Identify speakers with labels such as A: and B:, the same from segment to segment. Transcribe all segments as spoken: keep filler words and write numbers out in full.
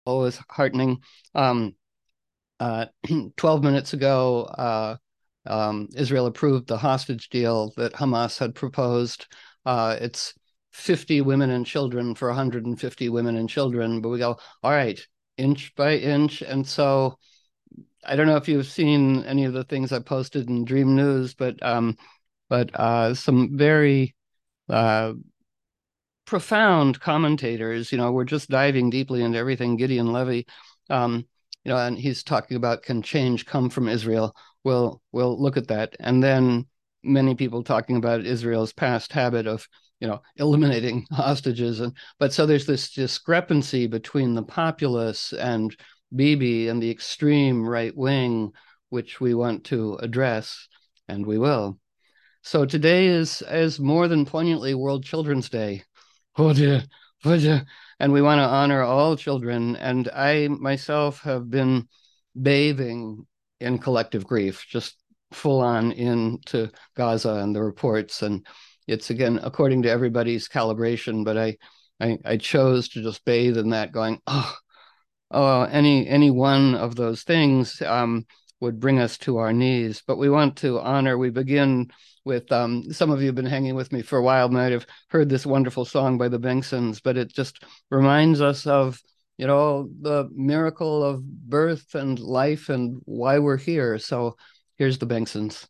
A: is heartening. Um, uh, twelve minutes ago, uh, um, Israel approved the hostage deal that Hamas had proposed. Uh, it's fifty women and children for one hundred fifty women and children, but we go, all right, inch by inch. And so I don't know if you've seen any of the things I posted in Dream News, but um, but uh, some very uh, profound commentators. You know, we're just diving deeply into everything. Gideon Levy, um, you know, and he's talking about, can change come from Israel? We'll we'll look at that, and then many people talking about Israel's past habit of, you know, eliminating hostages. And but so there's this discrepancy between the populace and Bibi and the extreme right wing, which we want to address, and we will. So today is is more than poignantly World Children's Day. Oh dear, oh dear. And we want to honor all children. And I myself have been bathing in collective grief, just full on into Gaza and the reports. And it's, again, according to everybody's calibration, but I, I, I chose to just bathe in that, going, oh, oh, any any one of those things um, would bring us to our knees. But we want to honor. We begin with um, some of you have been hanging with me for a while, might have heard this wonderful song by the Bengsons, but it just reminds us of, you know, the miracle of birth and life and why we're here. So here's the Bengsons.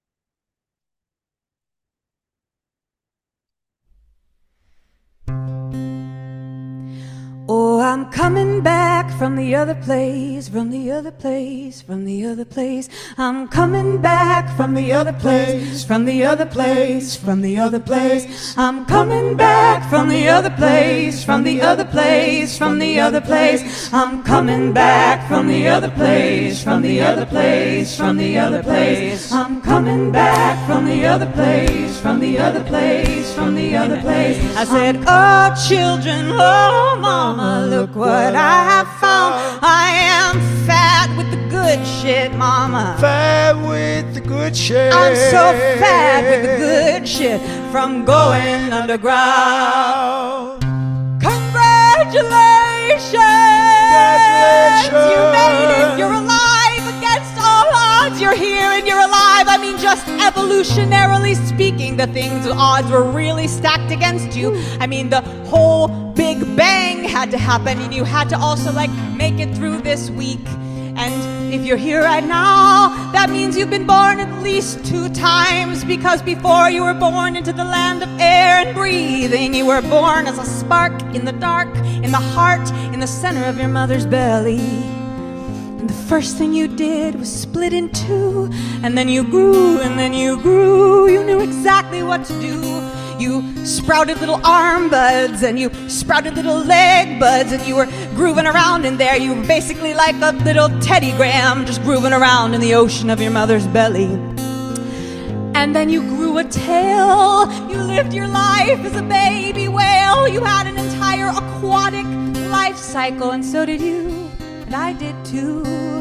B: Oh, I'm coming back from the other place, from the other place, from the other place. I'm coming back from the other place, from the other place, from the other place. I'm coming back from the other place, from the other place, from the other place. I'm coming back from the other place, from the other place, from the other place. I'm coming back from the other place, from the other place, from the other place. I said, oh, children, oh, mama, look what I have found. I am fat with the good shit, mama.
C: Fat with the good shit.
B: I'm so fat with the good shit from going underground. Congratulations!
C: Congratulations!
B: You made it. You're alive against all odds. You're here and you're alive. I mean, just evolutionarily speaking, the things, the odds were really stacked against you. I mean, the whole Big Bang had to happen, and you had to also, like, make it through this week. And if you're here right now, that means you've been born at least two times, because before you were born into the land of air and breathing, you were born as a spark in the dark, in the heart, in the center of your mother's belly. And the first thing you did was split in two, and then you grew, and then you grew. You knew exactly what to do. You sprouted little arm buds, and you sprouted little leg buds, and you were grooving around in there. You were basically like a little Teddy Graham, just grooving around in the ocean of your mother's belly. And then you grew a tail. You lived your life as a baby whale. You had an entire aquatic life cycle, and so did you, and I did too.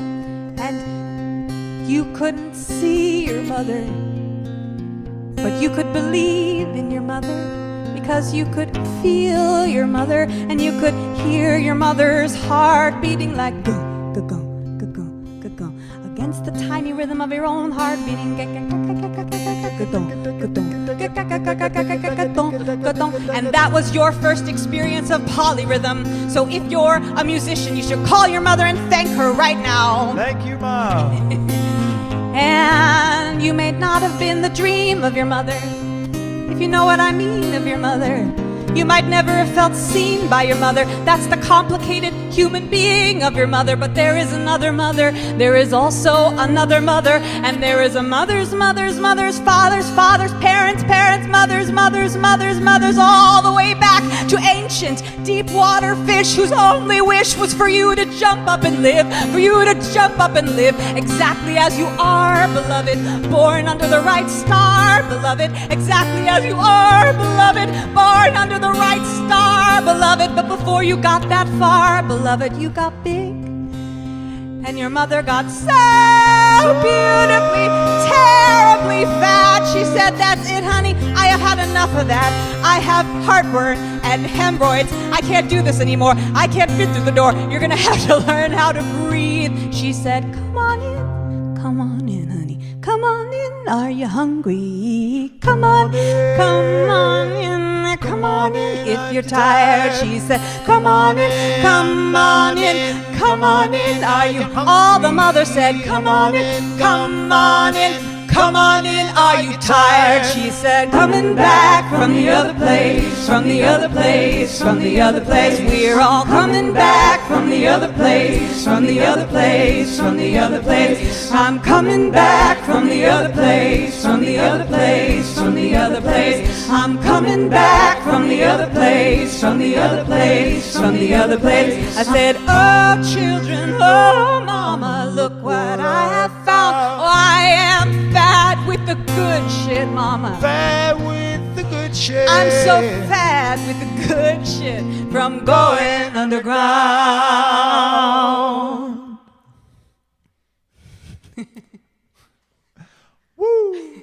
B: And you couldn't see your mother, but you could believe in your mother, because you could feel your mother, and you could hear your mother's heart beating like go, go, go, go, go, go, go, against the tiny rhythm of your own heart beating. And that was your first experience of polyrhythm. So if you're a musician, you should call your mother and thank her right now.
C: Thank you, Mom.
B: And you may not have been the dream of your mother, if you know what I mean of your mother. You might never have felt seen by your mother. That's the complicated human being of your mother. But there is another mother. There is also another mother. And there is a mother's mother's mother's father's father's parents' parents' mothers' mothers' mothers' mothers, all the way back to ancient deep water fish whose only wish was for you to jump up and live, for you to jump up and live exactly as you are, beloved, born under the right star, beloved, exactly as you are, beloved, born under the right star, beloved. But before you got that far, beloved, you got big, and your mother got so beautifully, terribly fat. She said, that's it, honey, I have had enough of that. I have heartburn and hemorrhoids. I can't do this anymore. I can't fit through the door. You're gonna have to learn how to breathe. She said, come on in, come on in, honey. Come on in, are you hungry? Come on, come on in, come on in. If you're tired, she said, come on in, come on in, come on in. Are you? All the mothers said, come on in, come on in. Come on in, are you tired? She said, coming back from the other place, from the other place, from the other place. We're all coming back from the other place, from the other place, from the other place. I'm coming back from the other place, from the other place, from the other place. I'm coming back from the other place, from the other place, from the other place. I said, oh children, oh mama, look what I have found. Oh, I am fat with the good shit, mama.
C: Fat with the good shit.
B: I'm so fat with the good shit from going underground.
C: Woo!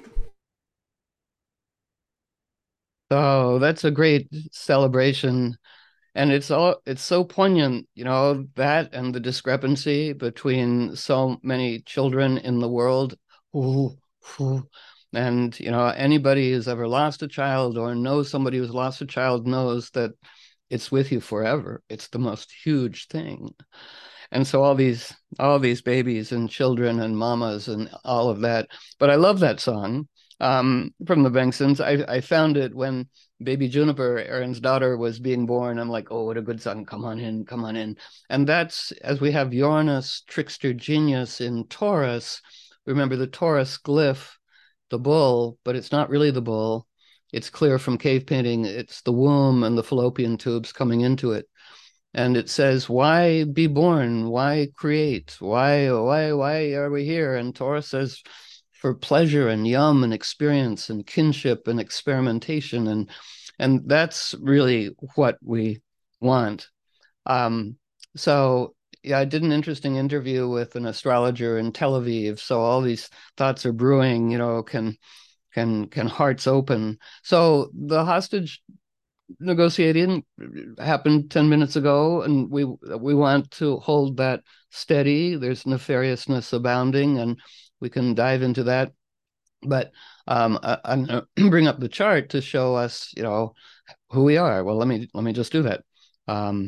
A: So that's a great celebration. And it's all it's so poignant, you know, that and the discrepancy between so many children in the world. Ooh, ooh. And, you know, anybody who's ever lost a child or knows somebody who's lost a child knows that it's with you forever. It's the most huge thing. And so all these all these babies and children and mamas and all of that. But I love that song um, from the Bengsons. I, I found it when baby Juniper, Aaron's daughter, was being born. I'm like, oh, what a good song. Come on in, come on in. And that's, as we have Uranus, trickster genius in Taurus. Remember the Taurus glyph, the bull, but it's not really the bull. It's clear from cave painting. It's the womb and the fallopian tubes coming into it. And it says, why be born? Why create? Why, why, why are we here? And Taurus says, for pleasure and yum and experience and kinship and experimentation. And, and that's really what we want. Um, so yeah, I did an interesting interview with an astrologer in Tel Aviv. So all these thoughts are brewing, you know, can, can, can hearts open. So the hostage negotiating happened ten minutes ago, and we we want to hold that steady. There's nefariousness abounding, and we can dive into that. But um, I, I'm going to bring up the chart to show us, you know, who we are. Well, let me let me just do that. Um,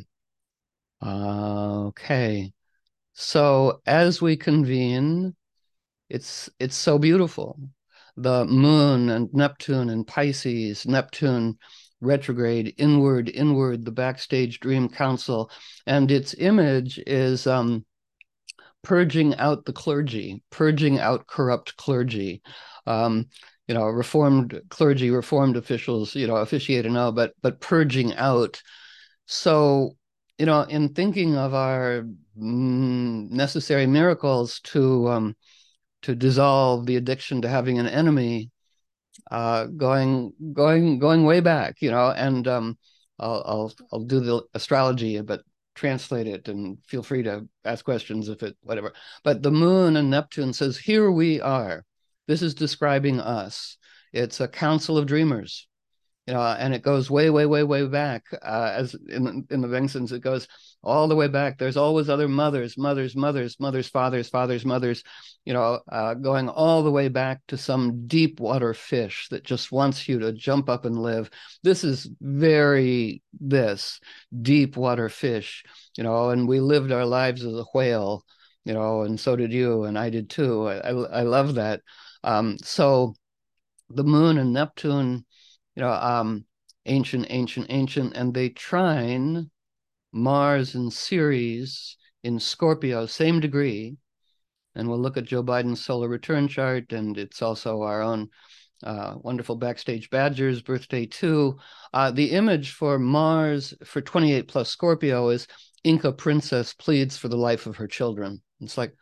A: uh, okay, so as we convene, it's it's so beautiful. The moon and Neptune and Pisces, Neptune retrograde, inward, inward, the backstage dream council. And its image is um, purging out the clergy, purging out corrupt clergy. Um, you know, reformed clergy, reformed officials, you know, officiate and all, but, but purging out. So, you know, in thinking of our mm, necessary miracles to, um, to dissolve the addiction to having an enemy, uh, going, going, going way back, you know, and um, I'll, I'll, I'll do the astrology, but translate it, and feel free to ask questions if it, whatever. But the moon and Neptune says, here we are. This is describing us. It's a council of dreamers. You know, and it goes way, way, way, way back. Uh, as in the, in the Bengsons, it goes all the way back. There's always other mothers, mothers, mothers, mothers, fathers, fathers, mothers. You know, uh, going all the way back to some deep water fish that just wants you to jump up and live. This is very this deep water fish. You know, and we lived our lives as a whale. You know, and so did you, and I did too. I I, I love that. Um, so the moon and Neptune, you know, um, ancient, ancient, ancient, and they trine Mars and Ceres in Scorpio, same degree. And we'll look at Joe Biden's solar return chart, and it's also our own uh, wonderful Backstage Badgers birthday too. Uh, the image for Mars for twenty-eight plus Scorpio is Inca princess pleads for the life of her children. It's like,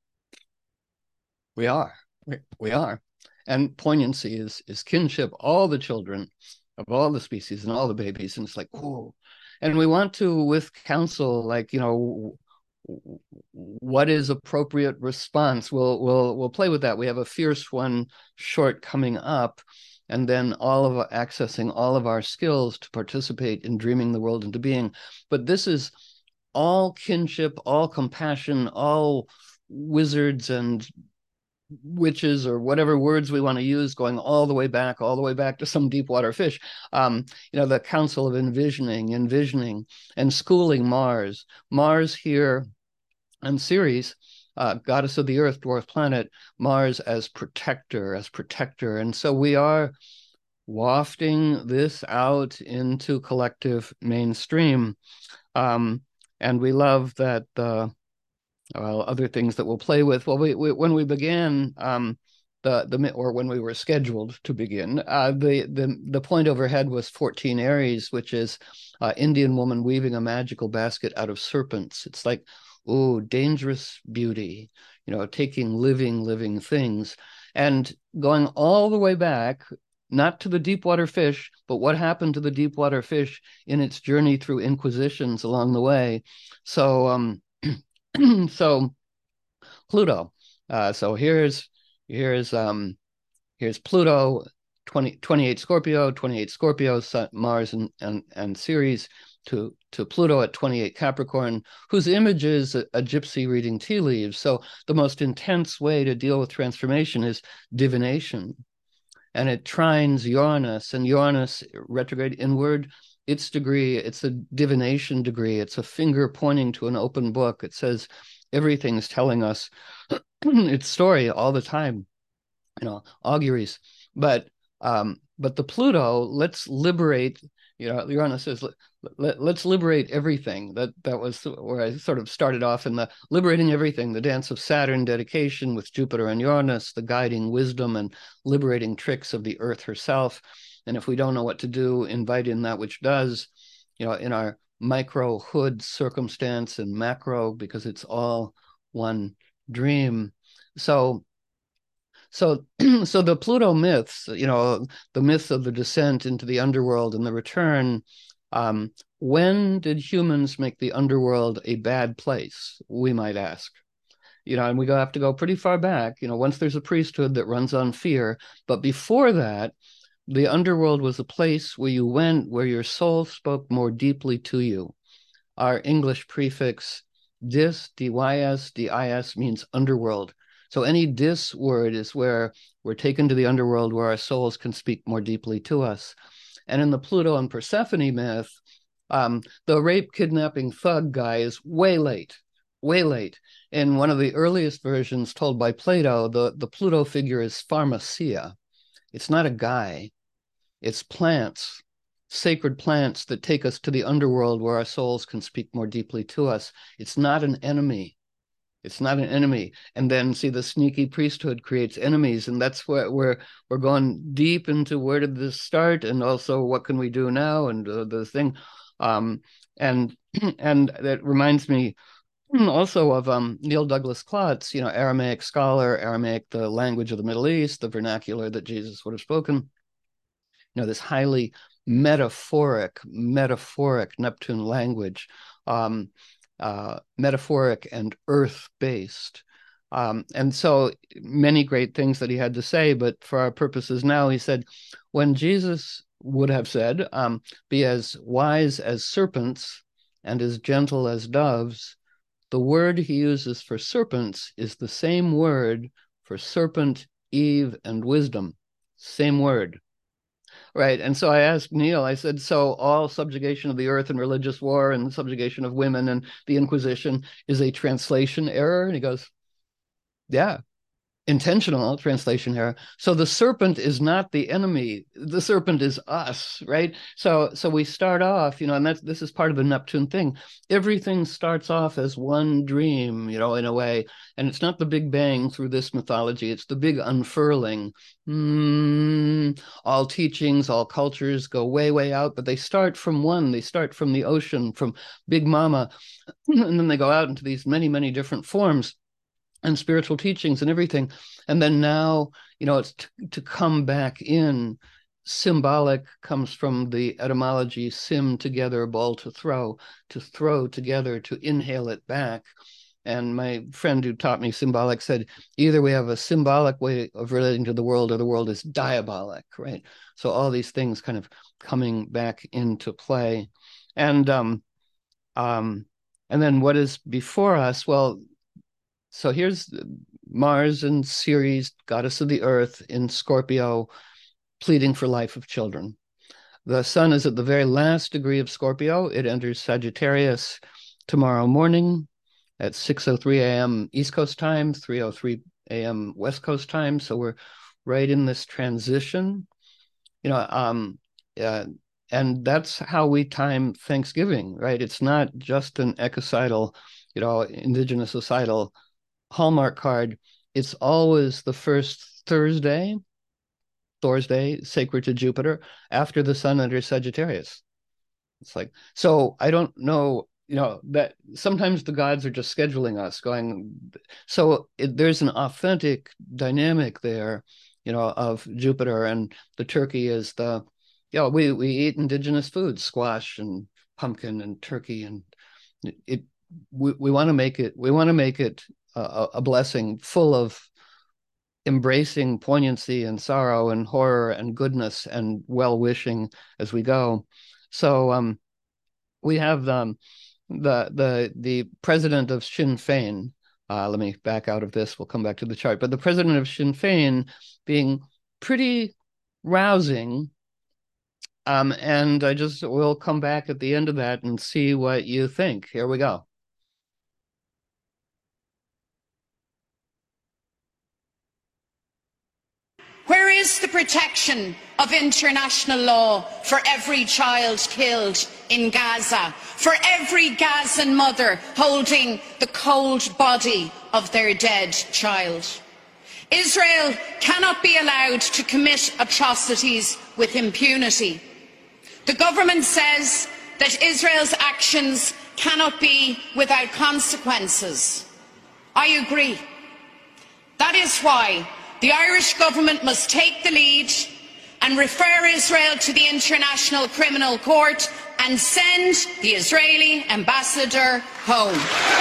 A: we are, we, we are. And poignancy is is kinship, all the children of all the species and all the babies. And it's like, whoa. And we want to, with counsel, like, you know, what is appropriate response? We'll we'll we'll play with that. We have a fierce one short coming up. and then all of accessing all of our skills to participate in dreaming the world into being. But this is all kinship, all compassion, all wizards and witches, or whatever words we want to use, going all the way back, all the way back to some deep water fish. Um, you know, the council of envisioning, envisioning, and schooling Mars. Mars here and Ceres, uh, goddess of the earth, dwarf planet, Mars as protector, as protector. And so we are wafting this out into collective mainstream. Um, and we love that the well, other things that we'll play with. Well, we, we when we began, um, the the or when we were scheduled to begin, uh, the the the point overhead was fourteen Aries, which is uh, Indian woman weaving a magical basket out of serpents. It's like, oh, dangerous beauty, you know, taking living living things and going all the way back, not to the deep water fish, but what happened to the deep water fish in its journey through inquisitions along the way. So. Um, So Pluto. Uh, so here's here's um here's Pluto, twenty, twenty-eight Scorpio, twenty-eight Scorpio, Sun, Mars and, and and Ceres to to Pluto at twenty-eight Capricorn, whose image is a, a gypsy reading tea leaves. So the most intense way to deal with transformation is divination. And it trines Uranus, and Uranus retrograde inward. Its degree, it's a divination degree. It's a finger pointing to an open book. It says everything's telling us its story all the time, you know, auguries. But um, but the Pluto, let's liberate, you know, Uranus says, let, let, let's liberate everything. That that was where I sort of started off in the liberating everything, the dance of Saturn, dedication with Jupiter and Uranus, the guiding wisdom and liberating tricks of the earth herself. And if we don't know what to do, invite in that which does, you know, in our micro hood circumstance and macro, because it's all one dream. So, so, so the Pluto myths, you know, the myths of the descent into the underworld and the return. Um, when did humans make the underworld a bad place? We might ask. You know, and we have to go pretty far back. You know, once there's a priesthood that runs on fear, but before that, the underworld was a place where you went, where your soul spoke more deeply to you. Our English prefix dis, dys, dis means underworld. So any dis word is where we're taken to the underworld, where our souls can speak more deeply to us. And in the Pluto and Persephone myth, um, the rape, kidnapping, thug guy is way late, way late. In one of the earliest versions told by Plato, the, the Pluto figure is pharmacia. It's not a guy, it's plants, sacred plants that take us to the underworld where our souls can speak more deeply to us. It's not an enemy. It's not an enemy. And then see, the sneaky priesthood creates enemies. And that's where we're, we're going deep into where did this start? And also what can we do now? And uh, the thing. Um, and, and that reminds me also of um, Neil Douglas Klotz, you know, Aramaic scholar, Aramaic, the language of the Middle East, the vernacular that Jesus would have spoken. You know, this highly metaphoric, metaphoric Neptune language, um, uh, metaphoric and earth-based. Um, and so many great things that he had to say, but for our purposes now, he said, when Jesus would have said, um, be as wise as serpents and as gentle as doves, the word he uses for serpents is the same word for serpent, Eve, and wisdom. Same word. Right. And so I asked Neil, I said, so all subjugation of the earth and religious war and the subjugation of women and the Inquisition is a translation error? And he goes, yeah. Intentional translation error. So the serpent is not the enemy. The serpent is us, right? So so we start off, you know, and that's this is part of the Neptune thing. Everything starts off as one dream, you know, in a way. And it's not the Big Bang through this mythology. It's the big unfurling. Mm, all teachings, all cultures go way, way out, but they start from one. They start from the ocean, from Big Mama, and then they go out into these many, many different forms and spiritual teachings and everything. And then now, you know, it's t- to come back in. Symbolic comes from the etymology sim, together, ball, to throw, to throw together, to inhale it back. And my friend who taught me symbolic said, either we have a symbolic way of relating to the world or the world is diabolic, right? So all these things kind of coming back into play. And um, um, and then what is before us? Well, so here's Mars and Ceres, goddess of the earth in Scorpio, pleading for life of children. The sun is at the very last degree of Scorpio. It enters Sagittarius tomorrow morning at six oh three a.m. East Coast time, three oh three a.m. West Coast time. So we're right in this transition, you know, um, uh, and that's how we time Thanksgiving, right? It's not just an ecocidal, you know, indigenous societal Hallmark card. It's always the first Thursday, Thursday, sacred to Jupiter, after the sun enters Sagittarius. It's like, so I don't know, you know, that sometimes the gods are just scheduling us going. So it, there's an authentic dynamic there, you know, of Jupiter, and the turkey is the, you know, we, we eat indigenous foods, squash and pumpkin and turkey. And it, it we, we want to make it, we want to make it a, a blessing full of embracing poignancy and sorrow and horror and goodness and well-wishing as we go. So um, we have um, the the the president of Sinn Féin. Uh, let me back out of this. We'll come back to the chart. But the president of Sinn Féin being pretty rousing. Um, and I just will come back at the end of that and see what you think. Here we go.
D: Where is the protection of international law for every child killed in Gaza, for every Gazan mother holding the cold body of their dead child? Israel cannot be allowed to commit atrocities with impunity. The government says that Israel's actions cannot be without consequences. I agree. That is why the Irish government must take the lead and refer Israel to the International Criminal Court and send the Israeli ambassador home.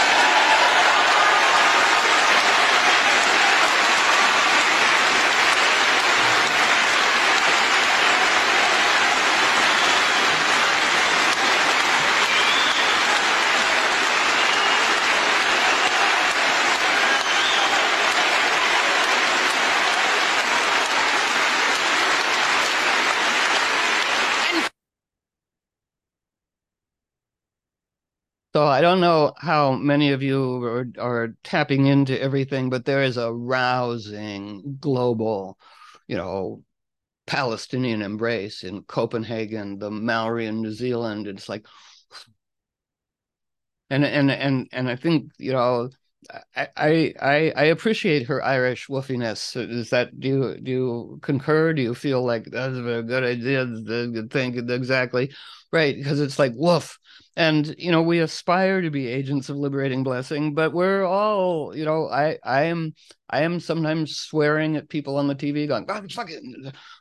A: So I don't know how many of you are, are tapping into everything, but there is a rousing global, you know, Palestinian embrace in Copenhagen, the Maori in New Zealand. It's like, and and and and I think, you know, I I I appreciate her Irish woofiness. Is that, do you do you concur? Do you feel like that's a good idea? The thing exactly right, because it's like woof. And, you know, we aspire to be agents of liberating blessing, but we're all, you know, I, I am, I am sometimes swearing at people on the T V going, God, fuck it.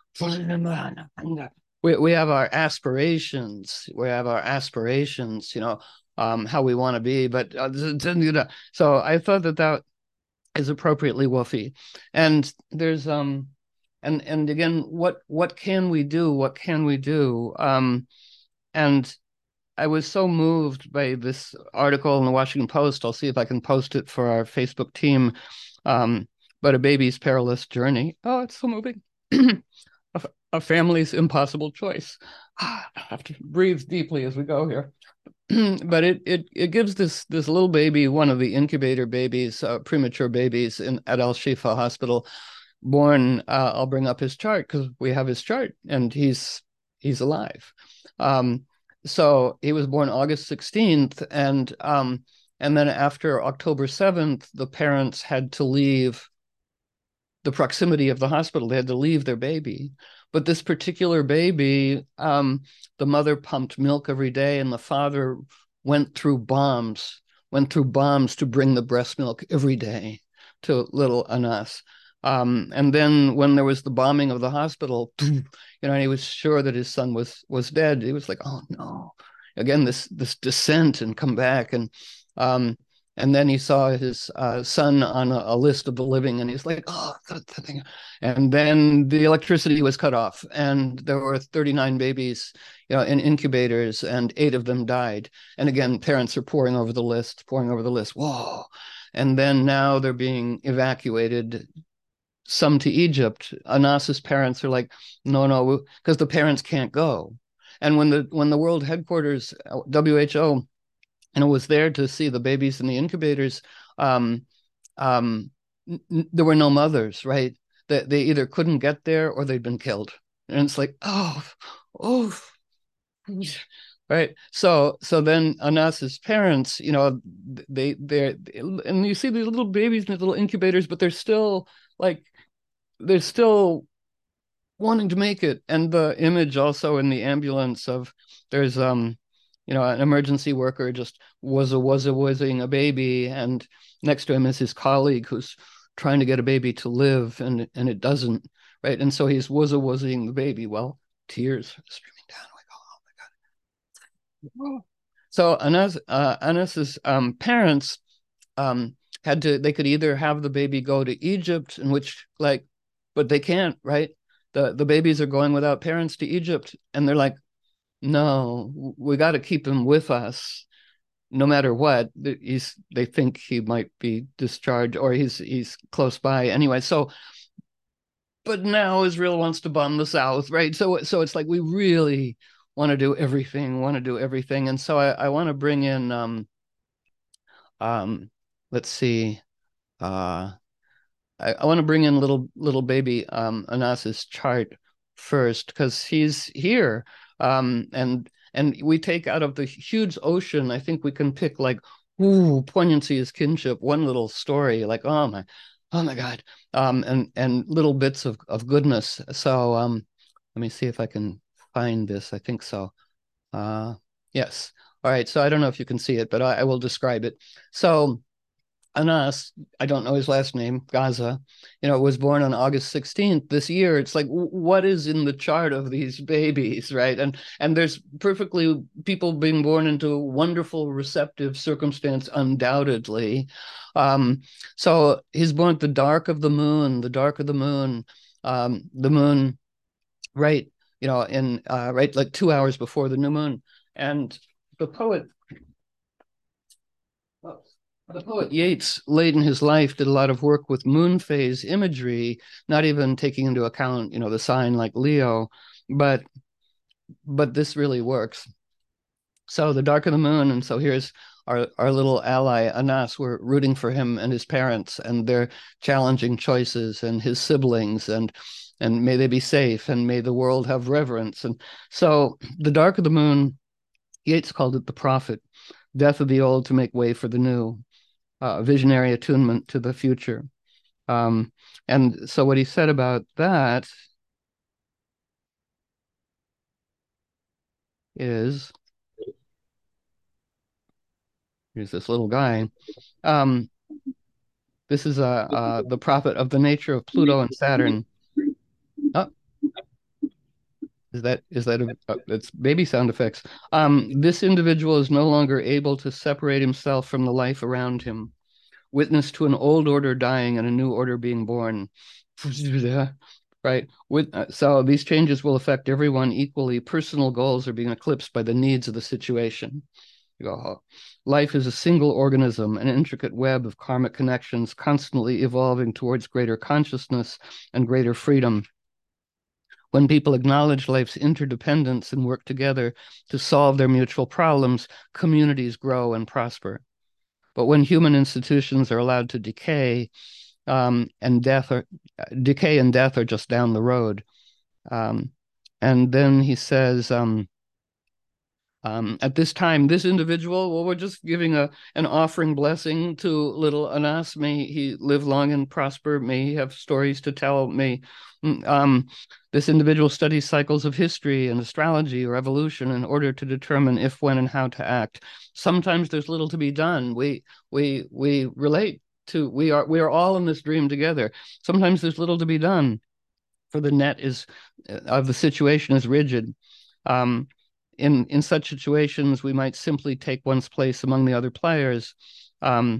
A: We, we have our aspirations. We have our aspirations, you know, um, how we want to be. But uh, so I thought that that is appropriately woofy. And there's, um, and, and again, what, what can we do? What can we do? Um, and I was so moved by this article in the Washington Post. I'll see if I can post it for our Facebook team. Um, but a baby's perilous journey. Oh, it's so moving. a, a family's impossible choice. I have to breathe deeply as we go here. But it it it gives this this little baby, one of the incubator babies, uh, premature babies in at Al Shifa Hospital, born. Uh, I'll bring up his chart because we have his chart, and he's he's alive. Um, So he was born August sixteenth, and um, and then after October seventh, the parents had to leave the proximity of the hospital. They had to leave their baby. But this particular baby, um, the mother pumped milk every day, and the father went through bombs, went through bombs to bring the breast milk every day to little Anas. Um, and then when there was the bombing of the hospital, you know, and he was sure that his son was was dead. He was like, oh no, again, this this descent and come back. And um, and then he saw his uh, son on a, a list of the living, and he's like, oh, that, that thing. And then the electricity was cut off, and there were thirty-nine babies, you know, in incubators, and eight of them died. And again, parents are poring over the list, poring over the list. Whoa. And then now they're being evacuated, some to Egypt. Anas's parents are like, no, no, because the parents can't go. And when the when the world headquarters, W H O, and it was there to see the babies in the incubators, um, um, n- there were no mothers, right? They, they either couldn't get there or they'd been killed. And it's like, oh, oh, right. So, so then Anas's parents, you know, they, they're, and you see these little babies in these little incubators, but they're still like, they're still wanting to make it. And the image also in the ambulance of, there's, um, you know, an emergency worker just was a was a wasing a baby, and next to him is his colleague who's trying to get a baby to live, and and it doesn't, right? And so he's was a wasing the baby. Well, tears streaming down, like, oh my god. So Anas, uh, Anas's um, parents um, had to. They could either have the baby go to Egypt, in which like, but they can't, right? The the babies are going without parents to Egypt, and they're like, no, we got to keep him with us no matter what. He's they think he might be discharged, or he's he's close by anyway. So, but now Israel wants to bomb the South, right? So so it's like we really want to do everything, want to do everything. And so I, I want to bring in um um let's see. Uh I, I want to bring in little little baby um Anas's chart first, because he's here. Um, and and we take out of the huge ocean, I think we can pick like, ooh, poignancy is kinship, one little story, like, oh my, oh my God, um, and and little bits of, of goodness. So um, let me see if I can find this. I think so. Uh, yes. All right. So I don't know if you can see it, but I, I will describe it. So Anas, I don't know his last name, Gaza, you know, was born on August sixteenth this year. It's like, what is in the chart of these babies, right? And and there's perfectly people being born into wonderful, receptive circumstance, undoubtedly. Um, so he's born at the dark of the moon, the dark of the moon, um, the moon, right, you know, in uh, right, like two hours before the new moon. And the poet, oh, the poet Yeats, late in his life, did a lot of work with moon phase imagery, not even taking into account, you know, the sign like Leo, but but this really works. So the dark of the moon, and so here's our our little ally Anas. We're rooting for him and his parents and their challenging choices, and his siblings, and and may they be safe, and may the world have reverence. And so the dark of the moon, Yeats called it the prophet, death of the old to make way for the new. Uh, visionary attunement to the future. Um, and so what he said about that is, here's this little guy. Um, this is uh, uh, the prophet of the nature of Pluto and Saturn. Oh, is that is that a, uh, it's baby sound effects. Um, this individual is no longer able to separate himself from the life around him. Witness to an old order dying and a new order being born. Right. With uh, so these changes will affect everyone equally. Personal goals are being eclipsed by the needs of the situation. You go, oh. Life is a single organism, an intricate web of karmic connections, constantly evolving towards greater consciousness and greater freedom. When people acknowledge life's interdependence and work together to solve their mutual problems, communities grow and prosper. But when human institutions are allowed to decay, um, and death or decay and death are just down the road. Um, and then he says, um, um, at this time, this individual, well, we're just giving a an offering blessing to little Anas. May he live long and prosper. May he have stories to tell. May um, this individual studies cycles of history and astrology or evolution in order to determine if, when, and how to act. Sometimes there's little to be done. We we we relate to we are we are all in this dream together. Sometimes there's little to be done, for the net is of the situation is rigid. Um, In, in such situations, we might simply take one's place among the other players. Um,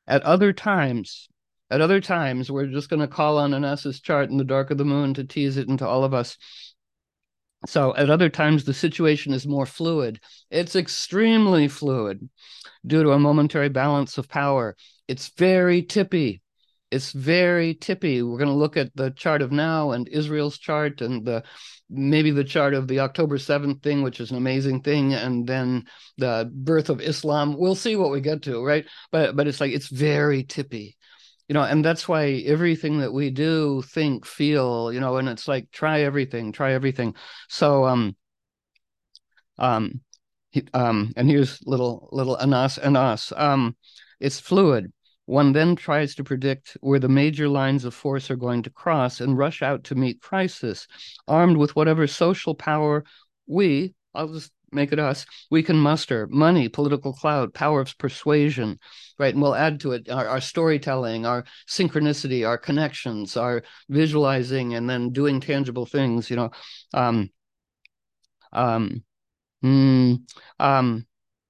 A: At other times, at other times, we're just going to call on Anas's chart in the dark of the moon to tease it into all of us. So at other times, the situation is more fluid. It's extremely fluid due to a momentary balance of power. It's very tippy. It's very tippy. We're going to look at the chart of now and Israel's chart and the maybe the chart of the October seventh thing, which is an amazing thing, and then the birth of Islam. We'll see what we get to, right? But but it's like it's very tippy. You know, and that's why everything that we do, think, feel, you know, and it's like try everything, try everything. So um um um and here's little little Anas Anas. Um it's fluid. One then tries to predict where the major lines of force are going to cross and rush out to meet crisis, armed with whatever social power we, I'll just make it us, we can muster: money, political clout, power of persuasion, right? And we'll add to it our, our storytelling, our synchronicity, our connections, our visualizing, and then doing tangible things, you know. Um, um, mm, um,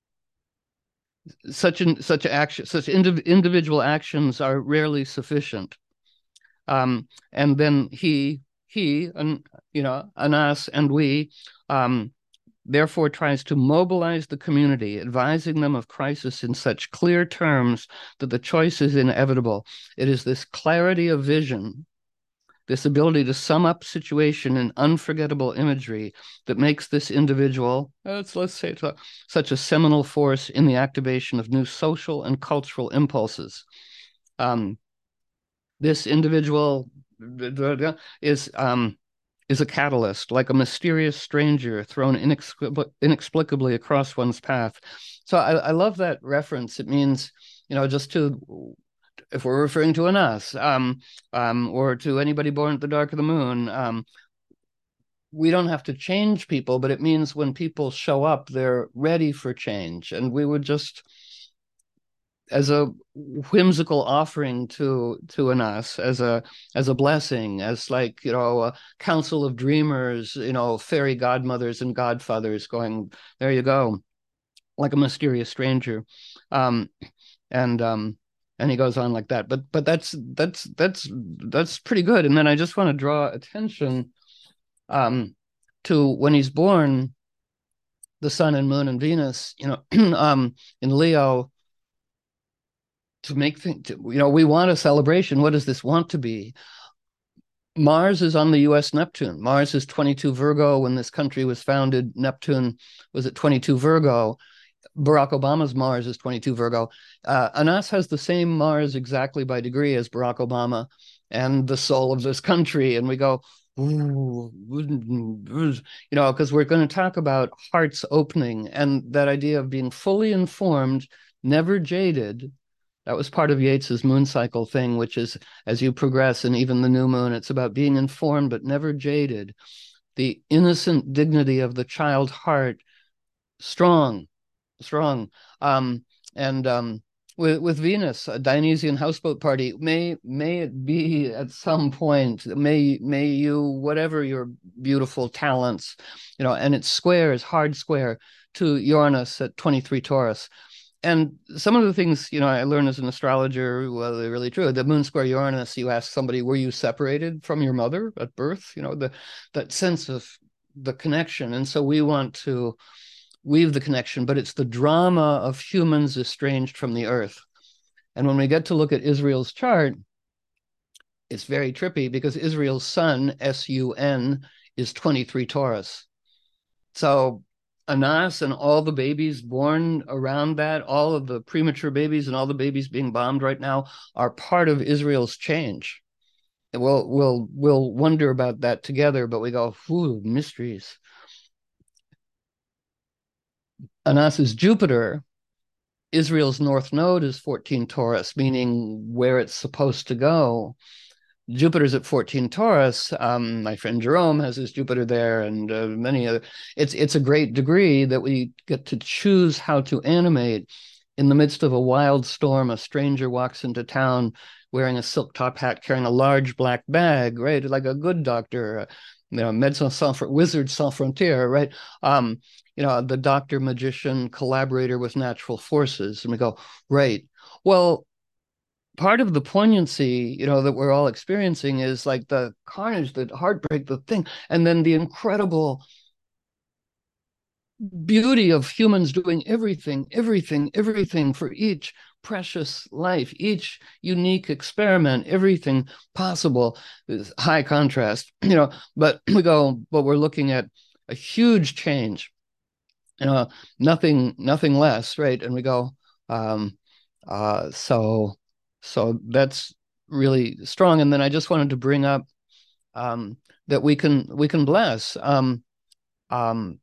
A: such an, such action, such indiv individual actions are rarely sufficient. Um, and then he, he, and you know, Anas and we, um, therefore tries to mobilize the community, advising them of crisis in such clear terms that the choice is inevitable. It is this clarity of vision, this ability to sum up situation in unforgettable imagery that makes this individual, let's, let's say, such a seminal force in the activation of new social and cultural impulses. Um, this individual is um, is a catalyst, like a mysterious stranger thrown inexplic inexplicably across one's path. So I, I love that reference. It means, you know, just to, if we're referring to an us, um, um, or to anybody born at the dark of the moon, um, we don't have to change people, but it means when people show up, they're ready for change. And we would just, as a whimsical offering to to an us, as a as a blessing, as like, you know, a council of dreamers, you know, fairy godmothers and godfathers going, there you go, like a mysterious stranger. Um, and um, and he goes on like that. But but that's that's that's that's pretty good. And then I just want to draw attention um, to when he's born, the sun and moon and Venus, you know, um, in Leo. To make things, you know, we want a celebration. What does this want to be? Mars is on the U S Neptune. Mars is twenty-two Virgo. When this country was founded, Neptune was at twenty-two Virgo. Barack Obama's Mars is twenty-two Virgo. Uh, Anas has the same Mars exactly by degree as Barack Obama and the soul of this country. And we go, ooh, you know, because we're going to talk about hearts opening and that idea of being fully informed, never jaded. That was part of Yeats's moon cycle thing, which is as you progress, and even the new moon, it's about being informed but never jaded. The innocent dignity of the child heart, strong, strong. Um, and um, with with Venus, a Dionysian houseboat party, may may it be at some point, may may you, whatever your beautiful talents, you know, and it's square, is hard square to Uranus at twenty-three Taurus. And some of the things, you know, I learned as an astrologer, well, they're really true. The moon square Uranus, you ask somebody, were you separated from your mother at birth? You know, the that sense of the connection. And so we want to weave the connection, but it's the drama of humans estranged from the earth. And when we get to look at Israel's chart, it's very trippy because Israel's sun, S U N, is twenty-three Taurus. So Anas and all the babies born around that, all of the premature babies and all the babies being bombed right now are part of Israel's change. And we'll we'll we'll wonder about that together, but we go, whew, mysteries. Anas is Jupiter. Israel's north node is fourteen Taurus, meaning where it's supposed to go. Jupiter's at fourteen Taurus. Um, my friend Jerome has his Jupiter there, and uh, many other. It's it's a great degree that we get to choose how to animate. In the midst of a wild storm, a stranger walks into town wearing a silk top hat, carrying a large black bag, right? Like a good doctor, uh, you know, Médecins Sans Wizard Sans Frontières, right? Um, you know, the doctor, magician, collaborator with natural forces. And we go, right. Well, part of the poignancy, you know, that we're all experiencing is like the carnage, the heartbreak, the thing, and then the incredible beauty of humans doing everything, everything, everything for each precious life, each unique experiment, everything possible is high contrast, you know, but we go, but we're looking at a huge change, you know, nothing, nothing less, right? And we go, um, uh, so, so that's really strong. And then I just wanted to bring up um, that we can, we can bless. Um, um,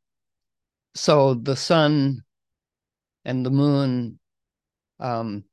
A: so the sun and the moon, um,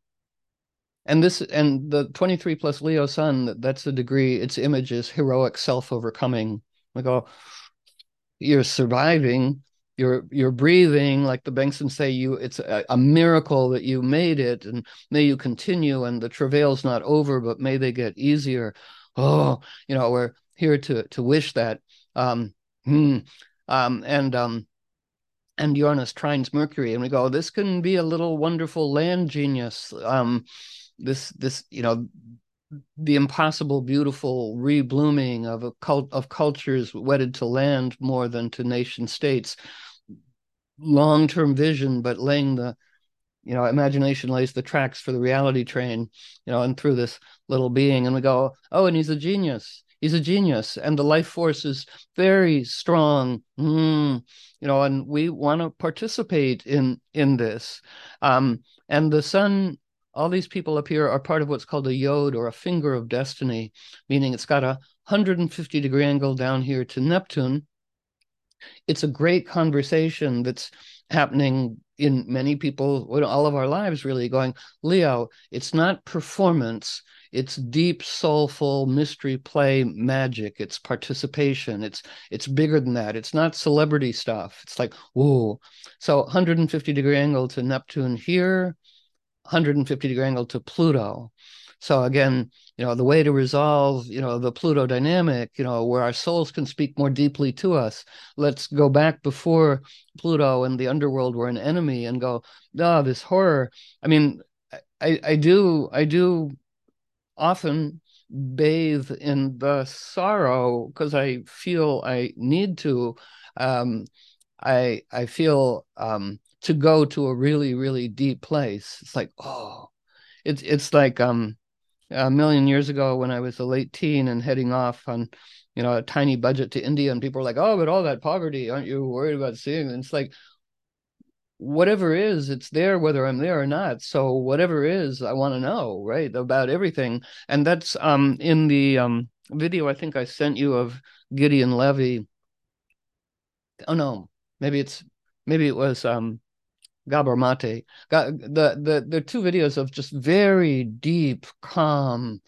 A: and this and the twenty-three plus Leo sun, that's the degree, its image is heroic self-overcoming. We go, you're surviving, you're you're breathing, like the Bengtsons say, you it's a, a miracle that you made it, and may you continue, and the travail's not over, but may they get easier. Oh, you know, we're here to to wish that. Um, hmm, um, and um, and Uranus trines Mercury, and we go, this can be a little wonderful land genius. Um, this this you know, the impossible, beautiful reblooming of a cult of cultures wedded to land more than to nation states. Long-term vision, but laying the, you know, imagination lays the tracks for the reality train, you know, and through this little being, and we go, oh, and he's a genius. He's a genius, and the life force is very strong. Mm, you know, and we want to participate in in this. Um, and the sun, all these people up here are part of what's called a yod, or a finger of destiny, meaning it's got a one hundred fifty degree angle down here to Neptune. It's a great conversation that's happening in many people, all of our lives, really, going, Leo, it's not performance, it's deep, soulful mystery play magic. It's participation. It's it's bigger than that. It's not celebrity stuff. It's like, whoa. So one hundred fifty degree angle to Neptune here, one hundred fifty degree angle to Pluto. So again, you know, the way to resolve, you know, the Pluto dynamic, you know, where our souls can speak more deeply to us. Let's go back before Pluto and the underworld were an enemy and go, oh, this horror. I mean, I, I do, I do often bathe in the sorrow because I feel I need to. Um, I, I feel um, to go to a really, really deep place. It's like, oh, it's, it's like, um, a million years ago when I was a late teen and heading off on, you know, a tiny budget to India, and people were like, oh, but all that poverty, aren't you worried about seeing? And it's like, whatever is, it's there whether I'm there or not. So whatever is, I want to know, right, about everything. And that's um in the um video I think I sent you of Gideon Levy. Oh no, maybe it's maybe it was um Gabor Mate. The, the, the two videos of just very deep, calm,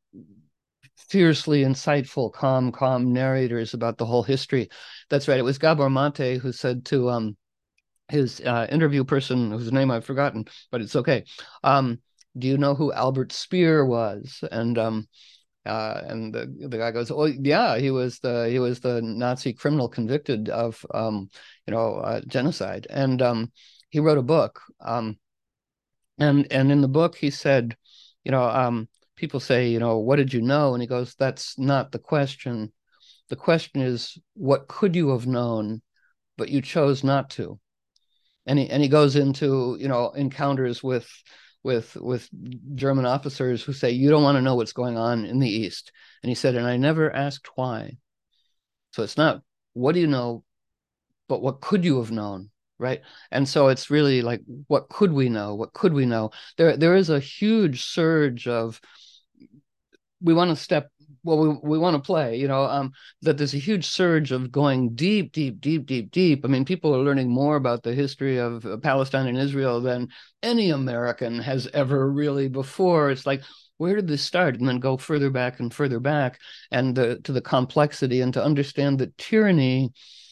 A: fiercely insightful, calm, calm narrators about the whole history. That's right. It was Gabor Mate who said to um, his uh, interview person, whose name I've forgotten, but it's okay. Um, do you know who Albert Speer was? And um, uh, and the, the guy goes, oh yeah, he was the he was the Nazi criminal convicted of um, you know uh, genocide. And um, he wrote a book, um, and and in the book he said, you know, um, people say, you know, what did you know? And he goes, that's not the question. The question is, what could you have known, but you chose not to? And he and he goes into, you know, encounters with with with German officers who say, you don't want to know what's going on in the East. And he said, and I never asked why. So it's not what do you know, but what could you have known? Right. And so it's really like, what could we know? What could we know? There, there is a huge surge of, we want to step, well, we, we want to play, you know, um, that there's a huge surge of going deep, deep, deep, deep, deep. I mean, people are learning more about the history of Palestine and Israel than any American has ever really before. It's like, where did this start? And then go further back and further back and the, to the complexity, and to understand that tyranny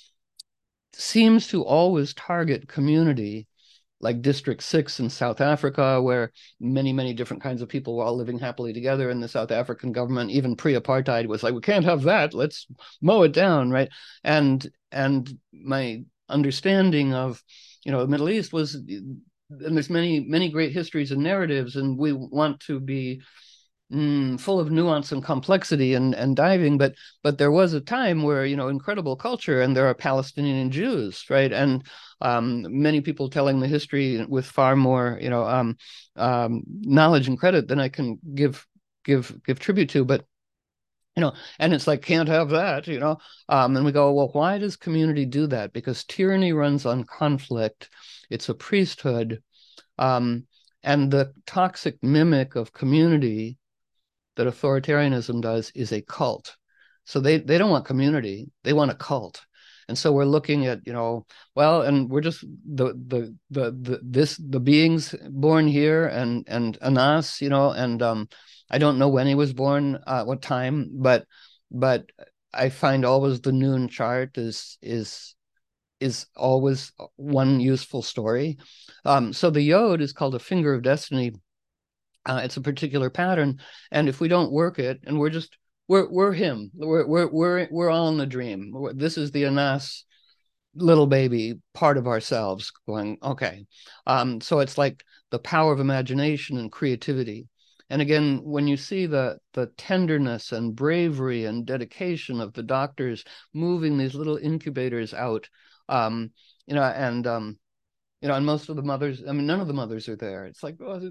A: seems to always target community, like District six in South Africa, where many, many different kinds of people were all living happily together, and the South African government, even pre-apartheid, was like, we can't have that, let's mow it down, right? And and my understanding of, you know, the Middle East was and there's many, many great histories and narratives, and we want to be mm, full of nuance and complexity and, and diving, but but there was a time where, you know, incredible culture, and there are Palestinian Jews, right? And um, many people telling the history with far more, you know, um, um, knowledge and credit than I can give give give tribute to, but you know, and it's like, can't have that, you know. Um, and we go, well, why does community do that? Because tyranny runs on conflict. It's a priesthood. Um, and the toxic mimic of community that authoritarianism does is a cult. So they, they don't want community. They want a cult. And so we're looking at, you know, well, and we're just the the the, the this the beings born here, and and Anas, you know, and um, I don't know when he was born, uh, what time, but but I find always the noon chart is is is always one useful story. Um, so the Yod is called a finger of destiny. Uh, it's a particular pattern, and if we don't work it, and we're just we're we're him, we're we're we're we're all in the dream. This is the Anas little baby part of ourselves going, okay. Um, so it's like the power of imagination and creativity. And again, when you see the the tenderness and bravery and dedication of the doctors moving these little incubators out, um, you know, and um, you know, and most of the mothers, I mean, none of the mothers are there. It's like, oh,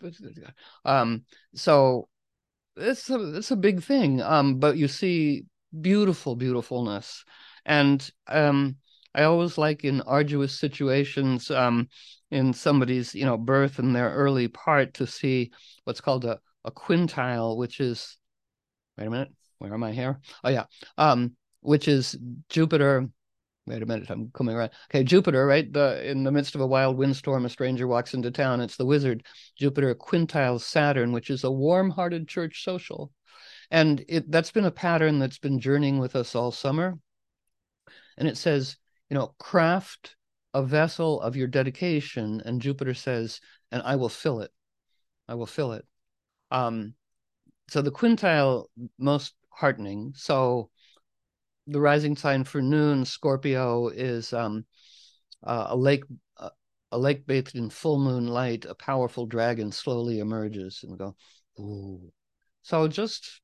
A: um, so it's a, it's a big thing. Um, but you see beautiful, beautifulness. And um, I always like in arduous situations, um, in somebody's, you know, birth and their early part, to see what's called a, a quintile, which is, wait a minute, where am I here? Oh yeah, um, which is Jupiter. Wait a minute, I'm coming around. Okay, Jupiter, right? The in the midst of a wild windstorm, a stranger walks into town. It's the wizard. Jupiter quintiles Saturn, which is a warm-hearted church social. And it that's been a pattern that's been journeying with us all summer. And it says, you know, craft a vessel of your dedication. And Jupiter says, and I will fill it. I will fill it. Um, so the quintile, most heartening. So the rising sign for noon, Scorpio, is um, uh, a lake, uh, a lake bathed in full moonlight. A powerful dragon slowly emerges, and we go, ooh. So just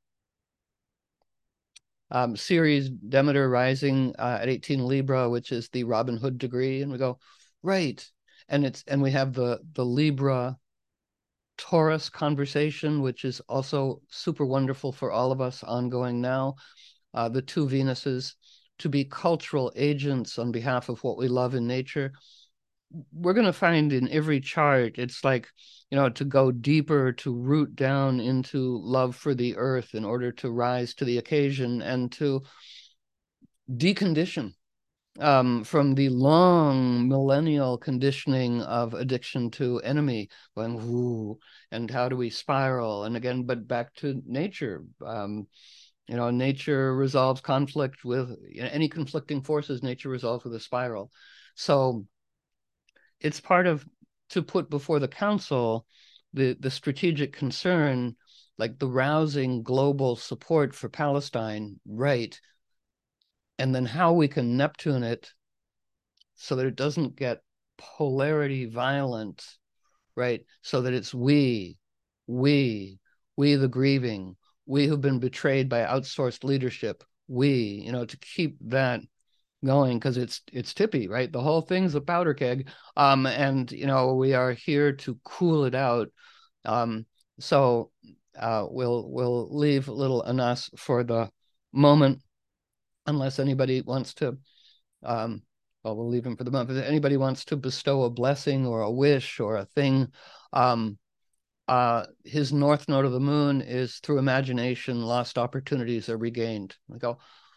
A: um, Ceres, Demeter rising uh, at eighteen Libra, which is the Robin Hood degree, and we go, right. And it's and we have the the Libra Taurus conversation, which is also super wonderful for all of us ongoing now. Uh, the two Venuses, to be cultural agents on behalf of what we love in nature. We're going to find in every chart, it's like, you know, to go deeper, to root down into love for the earth in order to rise to the occasion and to decondition um, from the long millennial conditioning of addiction to enemy, going, ooh, and how do we spiral? And again, but back to nature. Um, You know, nature resolves conflict with, you know, any conflicting forces, nature resolves with a spiral. So it's part of, to put before the council, the, the strategic concern, like the rousing global support for Palestine, right? And then how we can Neptune it so that it doesn't get polarity violent, right? So that it's we, we, we the grieving, we who've been betrayed by outsourced leadership, we, you know, to keep that going, because it's it's tippy, right? The whole thing's a powder keg, um, and you know we are here to cool it out. Um, so uh, we'll we'll leave little Anas for the moment, unless anybody wants to. Um, well, we'll leave him for the moment. If anybody wants to bestow a blessing or a wish or a thing. Um, Uh, his north node of the moon is through imagination, lost opportunities are regained. We go,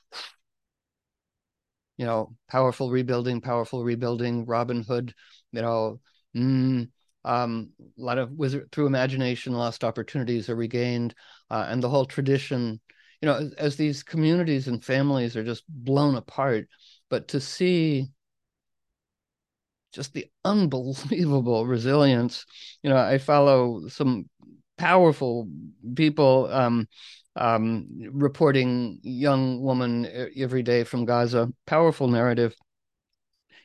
A: you know, powerful rebuilding, powerful rebuilding, Robin Hood, you know, mm, um, a lot of wizard through imagination, lost opportunities are regained. Uh, and the whole tradition, you know, as, as these communities and families are just blown apart, but to see just the unbelievable resilience. You know, I follow some powerful people um, um, reporting young woman every day from Gaza, powerful narrative. You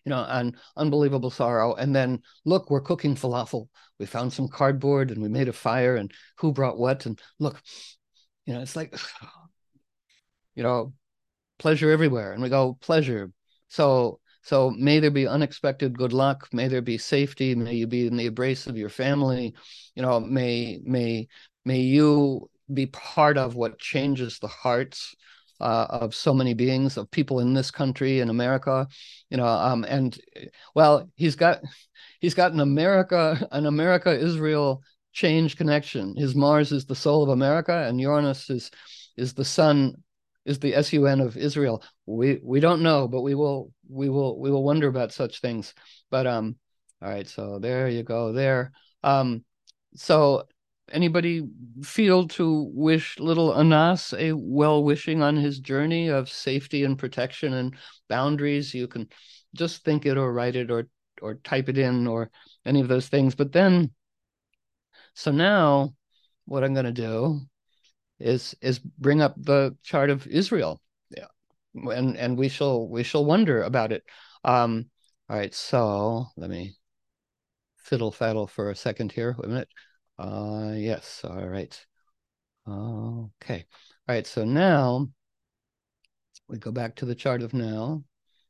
A: you know, and unbelievable sorrow. And then look, we're cooking falafel. We found some cardboard and we made a fire, and who brought what? And look, you know, it's like, you know, pleasure everywhere. And we go, pleasure. So, so may there be unexpected good luck. May there be safety. May you be in the embrace of your family. You know, may, may, may you be part of what changes the hearts uh, of so many beings, of people in this country, in America, you know, um, and well, he's got, he's got an America, an America-Israel change connection. His Mars is the soul of America, and Uranus is, is the sun, is the S U N of Israel. We we don't know, but we will we will we will wonder about such things. But um, all right, so there you go there. Um, so anybody feel to wish little Anas a well-wishing on his journey of safety and protection and boundaries? You can just think it or write it or or type it in or any of those things. But then, so now what I'm going to do is is bring up the chart of Israel, yeah, and and we shall we shall wonder about it. Um, all right, so let me fiddle faddle for a second here. Wait a minute. Uh, yes, all right. Okay, all right. So now we go back to the chart of now.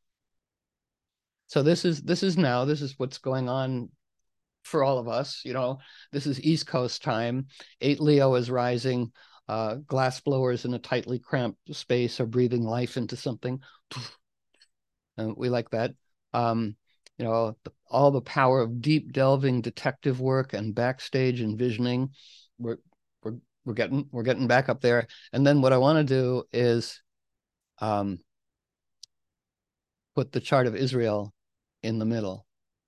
A: So this is this is now. This is what's going on for all of us. You know, this is East Coast time. Eight Leo is rising. Uh, glass blowers in a tightly cramped space are breathing life into something. And we like that. Um, you know, the, all the power of deep delving detective work and backstage envisioning. We're we're we're getting we're getting back up there. And then what I want to do is um, put the chart of Israel in the middle.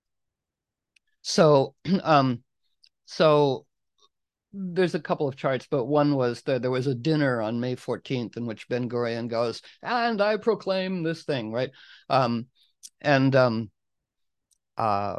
A: So um, so. There's a couple of charts, but one was that there was a dinner on May fourteenth in which Ben Gurion goes, and I proclaim this thing, right? Um, and um, uh,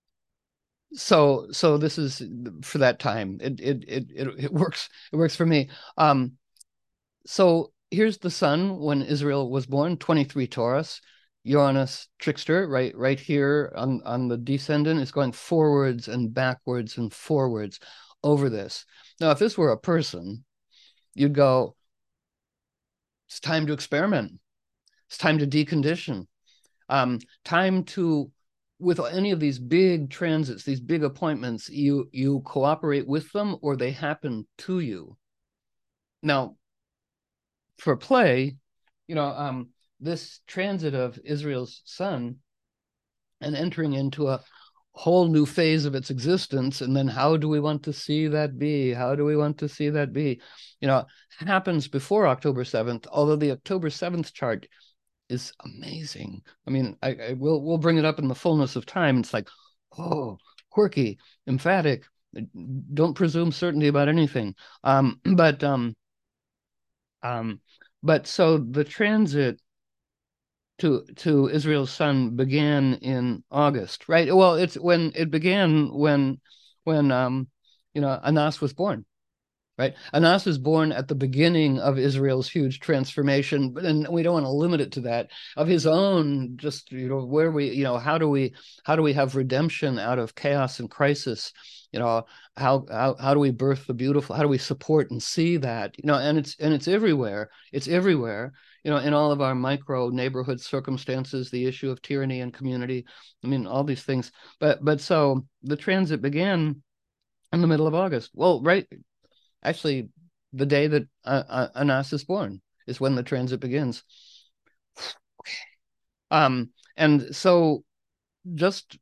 A: so so this is for that time. It it it it, it works. It works for me. Um, so here's the sun when Israel was born, twenty-three Taurus. Uranus trickster, right, right here on on the descendant is going forwards and backwards and forwards over this. Now, if this were a person, you'd go, it's time to experiment. It's time to decondition. Um, time to, with any of these big transits, these big appointments, you you cooperate with them or they happen to you. Now, for play, you know, um, this transit of Israel's sun and entering into a whole new phase of its existence, and then how do we want to see that be? How do we want to see that be? You know, happens before October seventh, although the October seventh chart is amazing. I mean, I, I will we'll bring it up in the fullness of time. It's like, oh, quirky, emphatic, don't presume certainty about anything. Um, but um, um, but so the transit to to Israel's sun began in August, right? Well, it's when it began when when um you know Anas was born, right? Anas was born at the beginning of Israel's huge transformation, but and we don't want to limit it to that, of his own, just you know where we you know how do we how do we have redemption out of chaos and crisis? You know, how how how do we birth the beautiful? How do we support and see that? You know, and it's and it's everywhere. It's everywhere. You know, in all of our micro neighborhood circumstances, the issue of tyranny and community. I mean, all these things. But but so the transit began in the middle of August. Well, right, actually, the day that uh, uh, Anas is born is when the transit begins. Okay. Um, and so just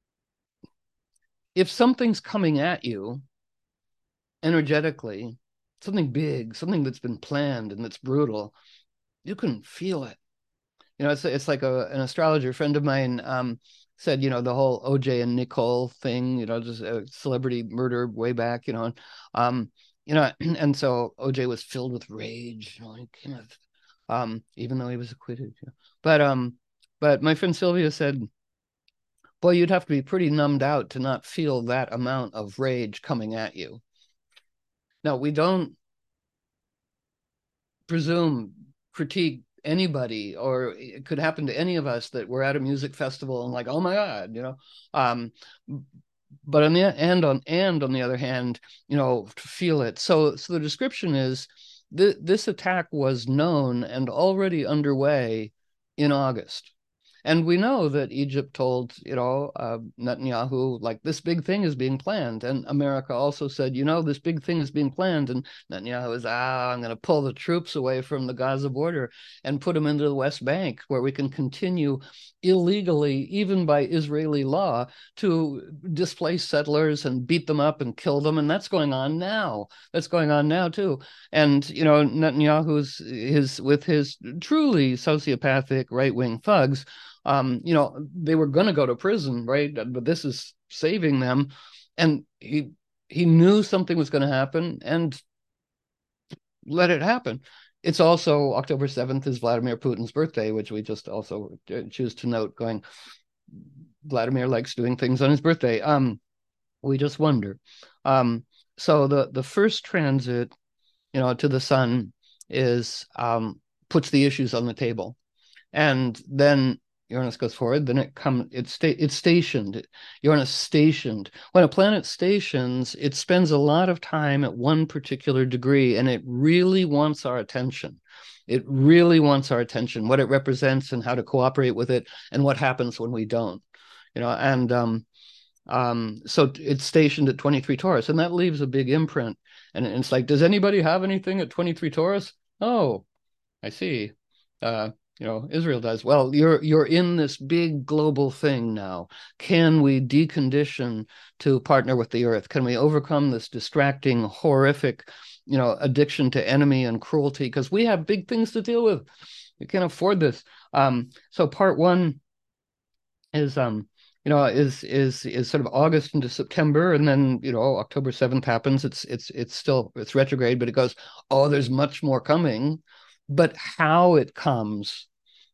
A: if something's coming at you energetically, something big, something that's been planned and that's brutal, you can feel it. You know, it's it's like a, an astrologer friend of mine um, said, you know, the whole O J and Nicole thing, you know, just a celebrity murder way back, you know, um, you know, and so O J was filled with rage, you know, he came out, um, even though he was acquitted. You know. But um, but my friend Sylvia said, boy, you'd have to be pretty numbed out to not feel that amount of rage coming at you. Now, we don't presume, critique, anybody, or it could happen to any of us that we're at a music festival and like, oh my God, you know. Um, but on the and on and on the other hand, you know, to feel it. So so the description is th- this attack was known and already underway in August. And we know that Egypt told, you know, uh, Netanyahu, like, this big thing is being planned. And America also said, you know, this big thing is being planned. And Netanyahu is, ah, I'm going to pull the troops away from the Gaza border and put them into the West Bank, where we can continue illegally, even by Israeli law, to displace settlers and beat them up and kill them. And that's going on now. That's going on now, too. And, you know, Netanyahu's his with his truly sociopathic right-wing thugs, Um, you know, they were going to go to prison, right? But this is saving them. And he he knew something was going to happen and let it happen. It's also October seventh is Vladimir Putin's birthday, which we just also choose to note, going, Vladimir likes doing things on his birthday. Um, we just wonder. Um, so the, the first transit, you know, to the sun is um, puts the issues on the table. And then Uranus goes forward, then it comes, it's, sta- it's stationed. Uranus stationed. When a planet stations, it spends a lot of time at one particular degree, and it really wants our attention. It really wants our attention, what it represents and how to cooperate with it, and what happens when we don't. You know, and um, um, so it's stationed at twenty-three Taurus, and that leaves a big imprint. And it's like, does anybody have anything at twenty-three Taurus? Oh, I see. Uh, You know, Israel does. Well, you're you're in this big global thing now. Can we decondition to partner with the earth? Can we overcome this distracting, horrific, you know, addiction to enemy and cruelty? Because we have big things to deal with. We can't afford this. Um, so part one is um, you know, is is is sort of August into September, and then, you know, October seventh happens. It's it's it's still it's retrograde, but it goes, oh, there's much more coming. But how it comes,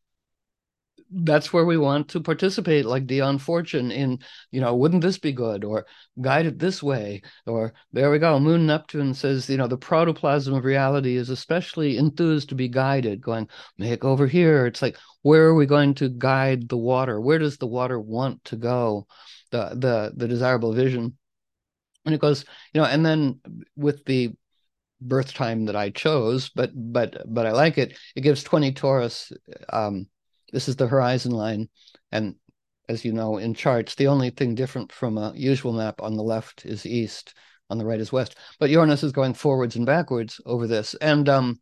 A: that's where we want to participate, like Dion Fortune in, you know, wouldn't this be good? Or guide it this way. Or there we go. Moon Neptune says, you know, the protoplasm of reality is especially enthused to be guided, going, make over here. It's like, where are we going to guide the water? Where does the water want to go? The, the, the desirable vision. And it goes, you know, and then with the birth time that I chose, but but but I like it. It gives twenty Taurus. Um, this is the horizon line, and as you know, in charts, the only thing different from a usual map, on the left is east, on the right is west. But Uranus is going forwards and backwards over this, and um,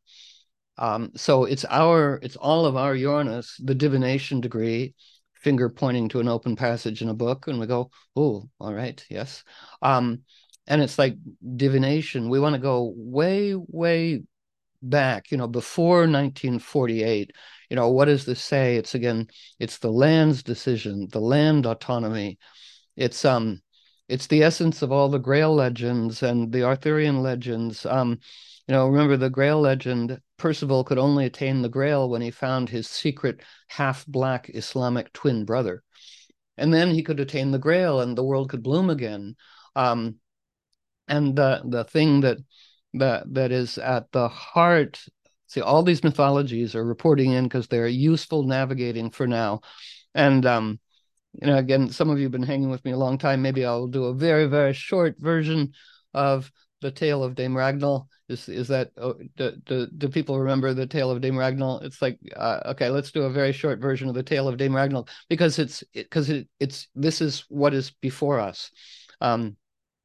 A: um, so it's our, it's all of our Uranus, the divination degree, finger pointing to an open passage in a book, and we go, oh, all right, yes. Um, And it's like divination. We want to go way, way back, you know, before nineteen forty-eight. You know, what does this say? It's, again, it's the land's decision, the land autonomy. It's um, it's the essence of all the Grail legends and the Arthurian legends. Um, you know, remember the Grail legend, Percival could only attain the Grail when he found his secret half-black Islamic twin brother. And then he could attain the Grail and the world could bloom again. Um, And the the thing that that that is at the heart, see, all these mythologies are reporting in because they're useful navigating for now. And um, you know, again, some of you have been hanging with me a long time. Maybe I'll do a very, very short version of the tale of Dame Ragnall. Is is that oh, do, do, do people remember the tale of Dame Ragnall? It's like uh, okay, let's do a very short version of the tale of Dame Ragnall, because it's because it, it, it's this is what is before us. Um,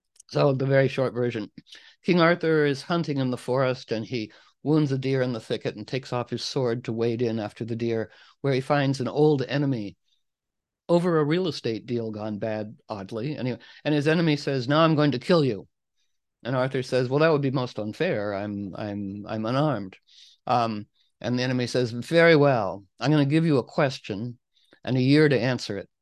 A: So the very short version. King Arthur is hunting in the forest, and he wounds a deer in the thicket and takes off his sword to wade in after the deer, where he finds an old enemy over a real estate deal gone bad, oddly. And, he, and his enemy says, now I'm going to kill you. And Arthur says, well, that would be most unfair. I'm, I'm, I'm unarmed. Um, and the enemy says, very well, I'm going to give you a question and a year to answer it.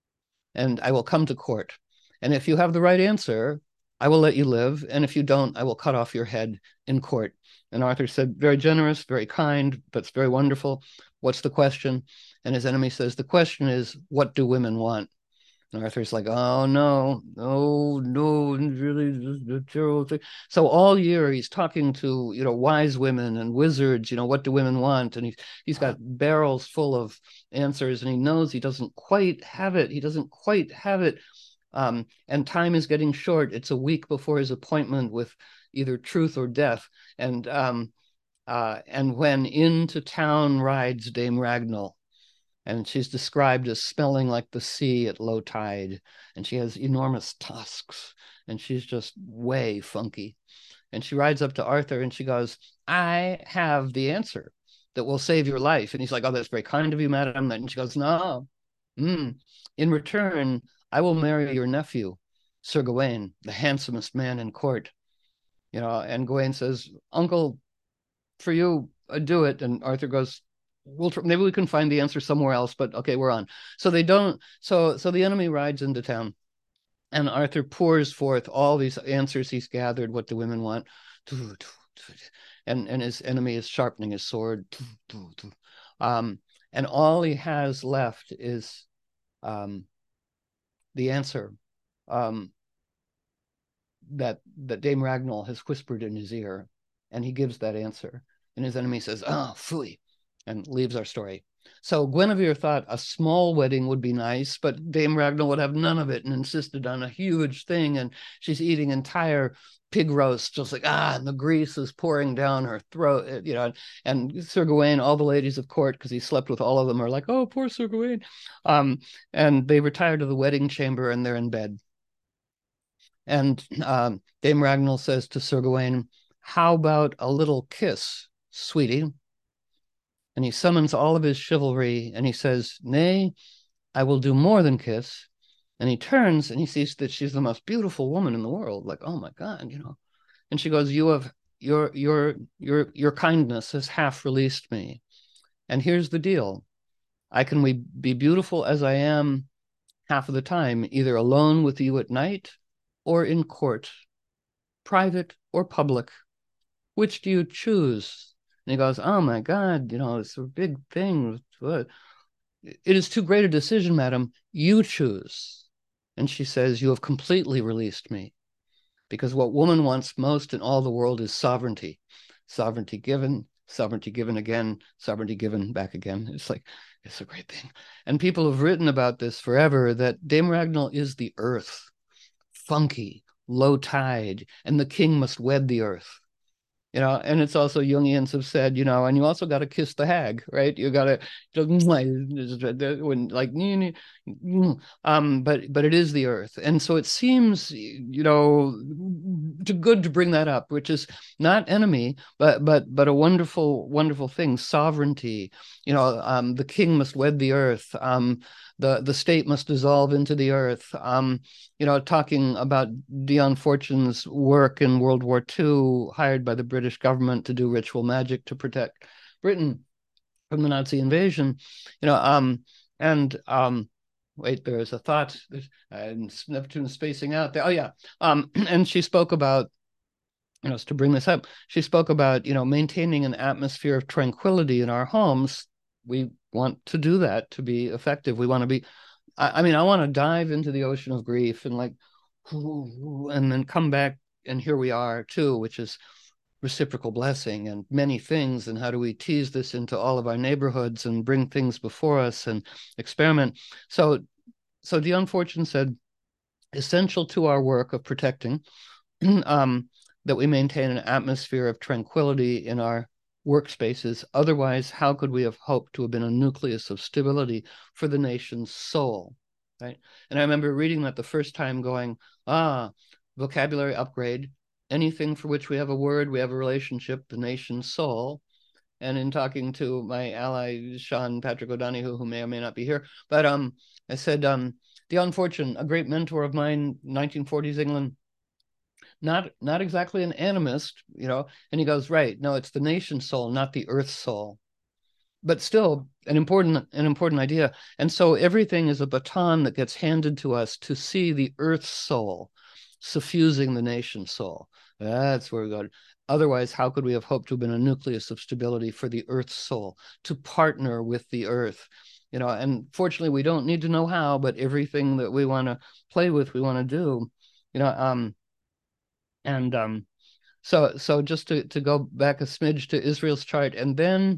A: And I will come to court. And if you have the right answer, I will let you live, and if you don't, I will cut off your head in court. And Arthur said, very generous, very kind, that's very wonderful. What's the question? And his enemy says, the question is, what do women want? And Arthur's like, oh no, no, no, really, this is a terrible thing. So all year he's talking to, you know, wise women and wizards, you know, what do women want? And he's he's got barrels full of answers, and he knows he doesn't quite have it. He doesn't quite have it. Um, and time is getting short. It's a week before his appointment with either truth or death. And um, uh, and when into town rides Dame Ragnall, and she's described as smelling like the sea at low tide, and she has enormous tusks, and she's just way funky. And she rides up to Arthur and she goes, I have the answer that will save your life. And he's like, oh, that's very kind of you, madam. And she goes, no, mm. in return, I will marry your nephew, Sir Gawain, the handsomest man in court. You know, and Gawain says, uncle, for you, I do it. And Arthur goes, we'll tr- maybe we can find the answer somewhere else, but okay, we're on. So they don't. So so the enemy rides into town, and Arthur pours forth all these answers he's gathered. What the women want, and and his enemy is sharpening his sword, um, and all he has left is um, the answer um, that that Dame Ragnall has whispered in his ear, and he gives that answer, and his enemy says, "Ah, oh, phooey," and leaves our story. So Guinevere thought a small wedding would be nice, but Dame Ragnall would have none of it and insisted on a huge thing. And she's eating entire pig roast, just like, ah, and the grease is pouring down her throat, you know. And Sir Gawain, all the ladies of court, because he slept with all of them, are like, oh, poor Sir Gawain. Um, and they retire to the wedding chamber and they're in bed. And um, Dame Ragnall says to Sir Gawain, how about a little kiss, sweetie? And he summons all of his chivalry and he says, nay, I will do more than kiss. And he turns and he sees that she's the most beautiful woman in the world. Like, oh my God, you know. And she goes, you have your your your your kindness has half released me. And here's the deal. I can we be beautiful as I am half of the time, either alone with you at night or in court, private or public. Which do you choose? And he goes, oh my God, you know, it's a big thing. It is too great a decision, madam. You choose. And she says, you have completely released me. Because what woman wants most in all the world is sovereignty. Sovereignty given, sovereignty given again, sovereignty given back again. It's like, it's a great thing. And people have written about this forever, that Dame Ragnall is the earth, funky, low tide, and the king must wed the earth. You know, and it's also Jungians have said, you know, and you also got to kiss the hag, right? You got to, when like, um, but but it is the earth, and so it seems, you know, to good to bring that up, which is not enemy, but but but a wonderful wonderful thing, sovereignty. You know, um, the king must wed the earth. Um, the the state must dissolve into the earth. Um, you know, talking about Dion Fortune's work in World War Two, hired by the British government to do ritual magic to protect Britain from the Nazi invasion. You know, um, and um, wait, there's a thought. And Neptune spacing out there. Oh yeah, um, and she spoke about, you know, to bring this up, she spoke about, you know, maintaining an atmosphere of tranquility in our homes. We want to do that to be effective. We want to be, I, I mean, I want to dive into the ocean of grief and like, and then come back, and here we are too, which is reciprocal blessing and many things. And how do we tease this into all of our neighborhoods and bring things before us and experiment? So, so Dion Fortune said, essential to our work of protecting, um, that we maintain an atmosphere of tranquility in our workspaces. Otherwise, how could we have hoped to have been a nucleus of stability for the nation's soul, right? And I remember reading that the first time going, ah, vocabulary upgrade, anything for which we have a word, we have a relationship, the nation's soul. And in talking to my ally, Sean Patrick O'Donoghue, who may or may not be here, but um, I said, um, Dion Fortune, a great mentor of mine, nineteen forties England, not not exactly an animist, you know, and he goes, right, no, it's the nation's soul, not the earth's soul, but still an important an important idea. And so everything is a baton that gets handed to us to see the earth's soul suffusing the nation's soul. That's where we go. Otherwise, how could we have hoped to have been a nucleus of stability for the earth's soul, to partner with the earth? you know, and fortunately we don't need to know how, but everything that we want to play with, we want to do, you know, um, and um, so so just to, to go back a smidge to Israel's chart, and then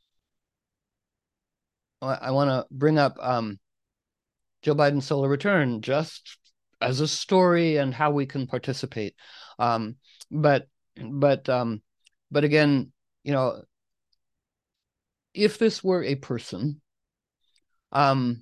A: I, I want to bring up um, Joe Biden's solar return just as a story and how we can participate. Um, but but um, but again, you know, if this were a person, um,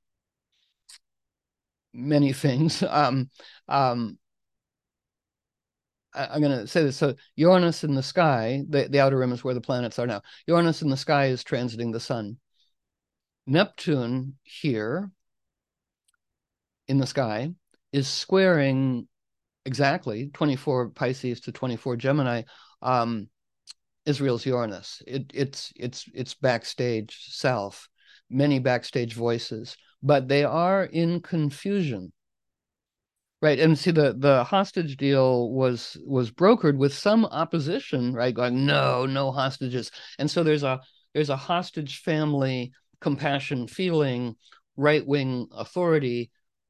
A: many things. Um, um, I, I'm going to say this. So Uranus in the sky, the, the outer rim is where the planets are now. Uranus in the sky is transiting the sun. Neptune here in the sky is squaring exactly twenty-four Pisces to twenty-four Gemini, um, Israel's Uranus. It, it's it's it's backstage self, many backstage voices, but they are in confusion. Right, and see the the hostage deal was was brokered with some opposition, right? Going, no, no hostages, and so there's a there's a hostage family compassion feeling, right wing authority.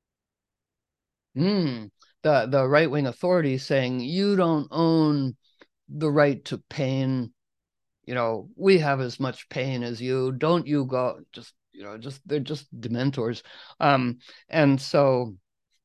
A: Mm, the the right wing authority saying you don't own the right to pain. You know, we have as much pain as you. Don't you go just you know just they're just dementors, um, and so.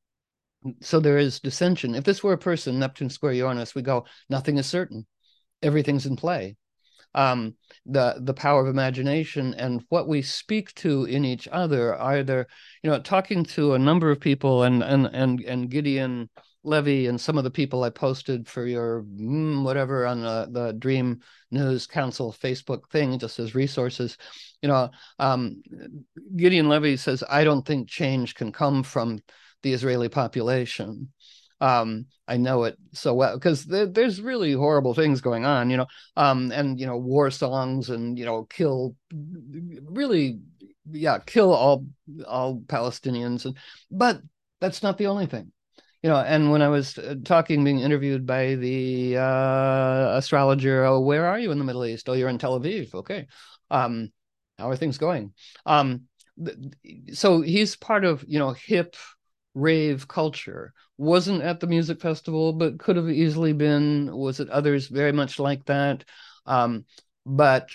A: So there is dissension. If this were a person, Neptune square Uranus, we go, nothing is certain. Everything's in play. Um, the the power of imagination and what we speak to in each other, either, you know, talking to a number of people and and and and Gideon Levy and some of the people I posted for your mm, whatever on the, the Dream News Council Facebook thing, just as resources, you know, um, Gideon Levy says, I don't think change can come from the Israeli population. Um, I know it so well because there, there's really horrible things going on, you know, um, and, you know, war songs and, you know, kill, really, yeah, kill all, all Palestinians. And, but that's not the only thing, you know, and when I was talking, being interviewed by the uh, astrologer, oh, where are you in the Middle East? Oh, you're in Tel Aviv. Okay. Um, how are things going? Um, so he's part of, you know, hip rave culture. Wasn't at the music festival, but could have easily been. Was it others very much like that? Um, but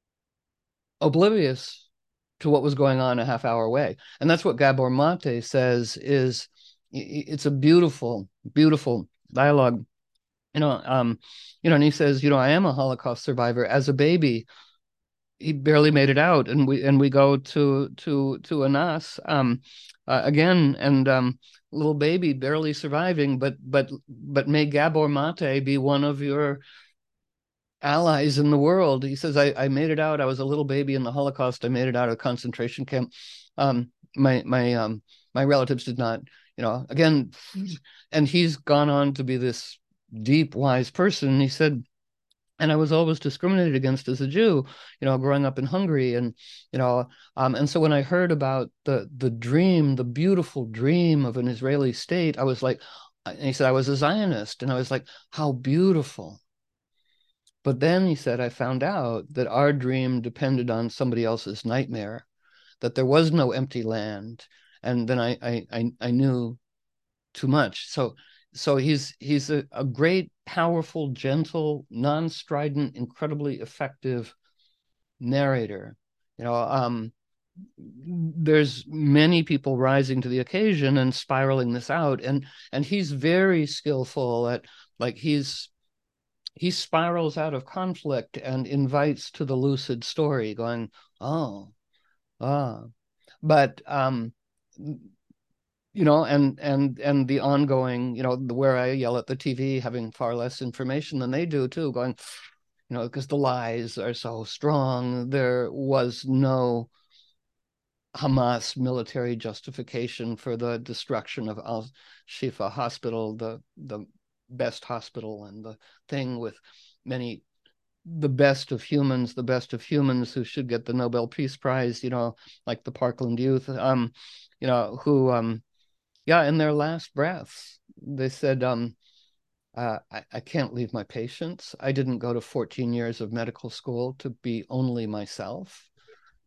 A: oblivious to what was going on a half hour away. And that's what Gabor Mate says is it's a beautiful, beautiful dialogue. You know, um, you know, and he says, you know, I am a Holocaust survivor. As a baby, he barely made it out, and we and we go to to to Anas um, uh, again, and um, little baby barely surviving, but but but may Gabor Mate be one of your allies in the world. He says, I, I made it out. I was a little baby in the Holocaust. I made it out of a concentration camp. Um, my my um my relatives did not, you know, again, and he's gone on to be this deep, wise person. He said, and I was always discriminated against as a Jew, you know, growing up in Hungary, and you know, um, and so when I heard about the the dream, the beautiful dream of an Israeli state, I was like, and he said I was a Zionist, and I was like, how beautiful. But then he said, I found out that our dream depended on somebody else's nightmare, that there was no empty land, and then I I I, I knew too much. So so he's he's a, a great, powerful, gentle, non-strident, incredibly effective narrator. You know, um, there's many people rising to the occasion and spiraling this out, and and he's very skillful at, like, he's he spirals out of conflict and invites to the lucid story, going, oh, ah, but um you know, and and and the ongoing, you know, where I yell at the T V, having far less information than they do too, going, you know, because the lies are so strong. There was no Hamas military justification for the destruction of Al Shifa Hospital, the the best hospital and the thing with many, the best of humans, the best of humans who should get the Nobel Peace Prize, you know, like the Parkland youth, um, you know, who um yeah, in their last breaths, they said, um, uh, I, I can't leave my patients. I didn't go to fourteen years of medical school to be only myself.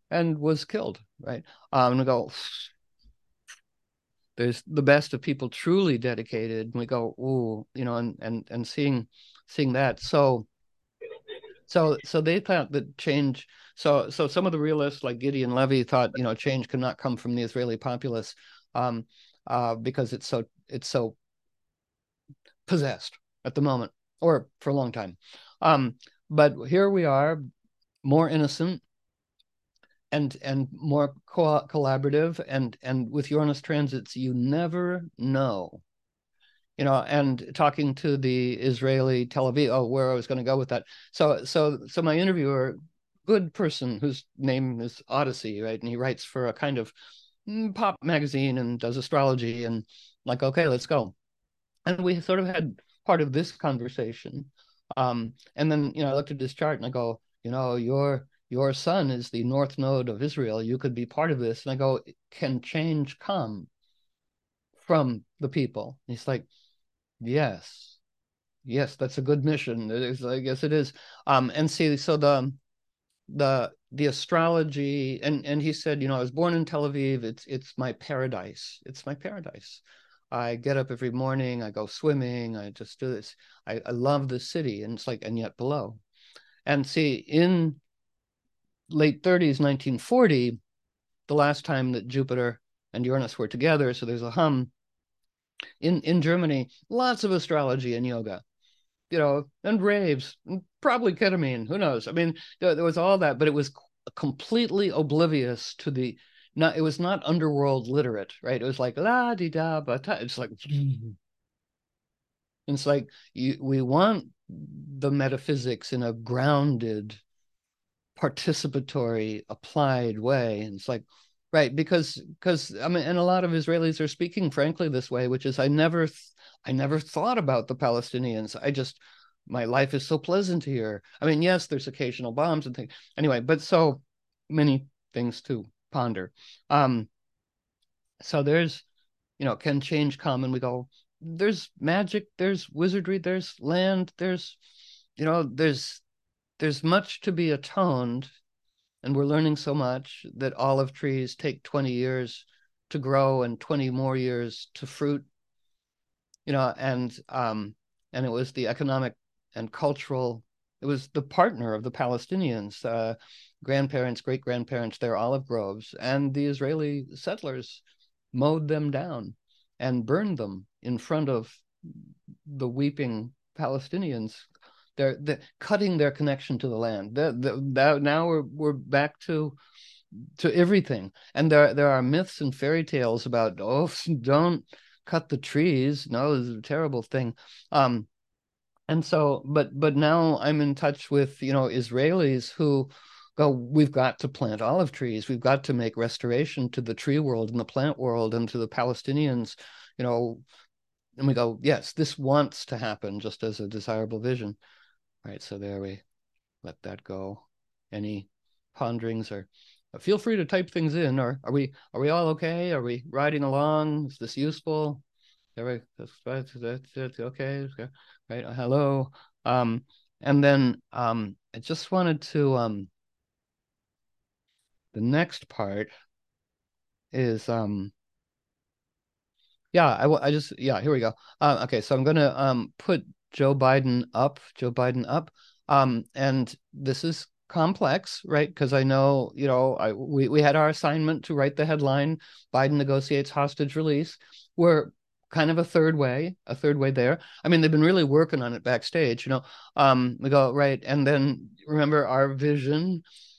A: and was killed, right? Um, and we go, there's the best of people truly dedicated, and we go, ooh, you know, and and and seeing seeing that. So so so they thought that change. So so some of the realists like Gideon Levy thought, you know, change cannot come from the Israeli populace, um, uh, because it's so it's so possessed at the moment, or for a long time. Um, but here we are, more innocent and and more co collaborative, and and with Uranus transits, you never know. You know, and talking to the Israeli Tel Aviv, oh, where I was going to go with that. So so so my interviewer, good person whose name is Odyssey, right? And he writes for a kind of pop magazine and does astrology, and like, okay, let's go. And we sort of had part of this conversation. Um, and then, you know, I looked at this chart and I go, you know, your your sun is the north node of Israel. You could be part of this. And I go, can change come from the people? And he's like, yes, yes, that's a good mission. It is, I guess it is. Um, and see, so the the the astrology, and and he said, you know, I was born in Tel Aviv. It's it's my paradise. It's my paradise. I get up every morning, I go swimming, I just do this. I, I love the city. And it's like, and yet below. And see, in late thirties, nineteen forty, the last time that Jupiter and Uranus were together, so there's a hum, in, in Germany, lots of astrology and yoga, you know, and raves, and probably ketamine, who knows? I mean, there, there was all that, but it was completely oblivious to the, not, it was not underworld literate, right? It was like, la di da, but it's like, it's like, you, we want the metaphysics in a grounded, participatory, applied way. And it's like, right, because because I mean, and a lot of Israelis are speaking frankly this way, which is, I never I never thought about the Palestinians. I just, my life is so pleasant here. I mean, yes, there's occasional bombs and things anyway, but so many things to ponder. Um, so there's, you know, can change come? And we go, there's magic, there's wizardry, there's land, there's, you know, there's there's much to be atoned. And we're learning so much that olive trees take twenty years to grow and twenty more years to fruit, you know, and um, and it was the economic and cultural, it was the partner of the Palestinians, uh, grandparents, great grandparents, their olive groves, and the Israeli settlers mowed them down and burned them in front of the weeping Palestinians. They're, they're cutting their connection to the land. They're, they're, now we're we're back to to everything, and there there are myths and fairy tales about, oh, don't cut the trees. No, this is a terrible thing. Um, and so, but but now I'm in touch with, you know, Israelis who go, we've got to plant olive trees. We've got to make restoration to the tree world and the plant world and to the Palestinians, you know. And we go, yes, this wants to happen just as a desirable vision. Right, so there we let that go. Any ponderings, or feel free to type things in. Or are we are we all okay? Are we riding along? Is this useful? There we, that's, that's, that's okay. Right, hello. Um, and then um, I just wanted to um, the next part is um, yeah, I I just yeah, here we go. Uh, okay, so I'm gonna um put Joe Biden up, Joe Biden up. Um, and this is complex, right? Because I know, you know, I we, we had our assignment to write the headline, Biden negotiates hostage release. We're kind of a third way, a third way there. I mean, they've been really working on it backstage, you know. Um, we go, right, and then remember our vision,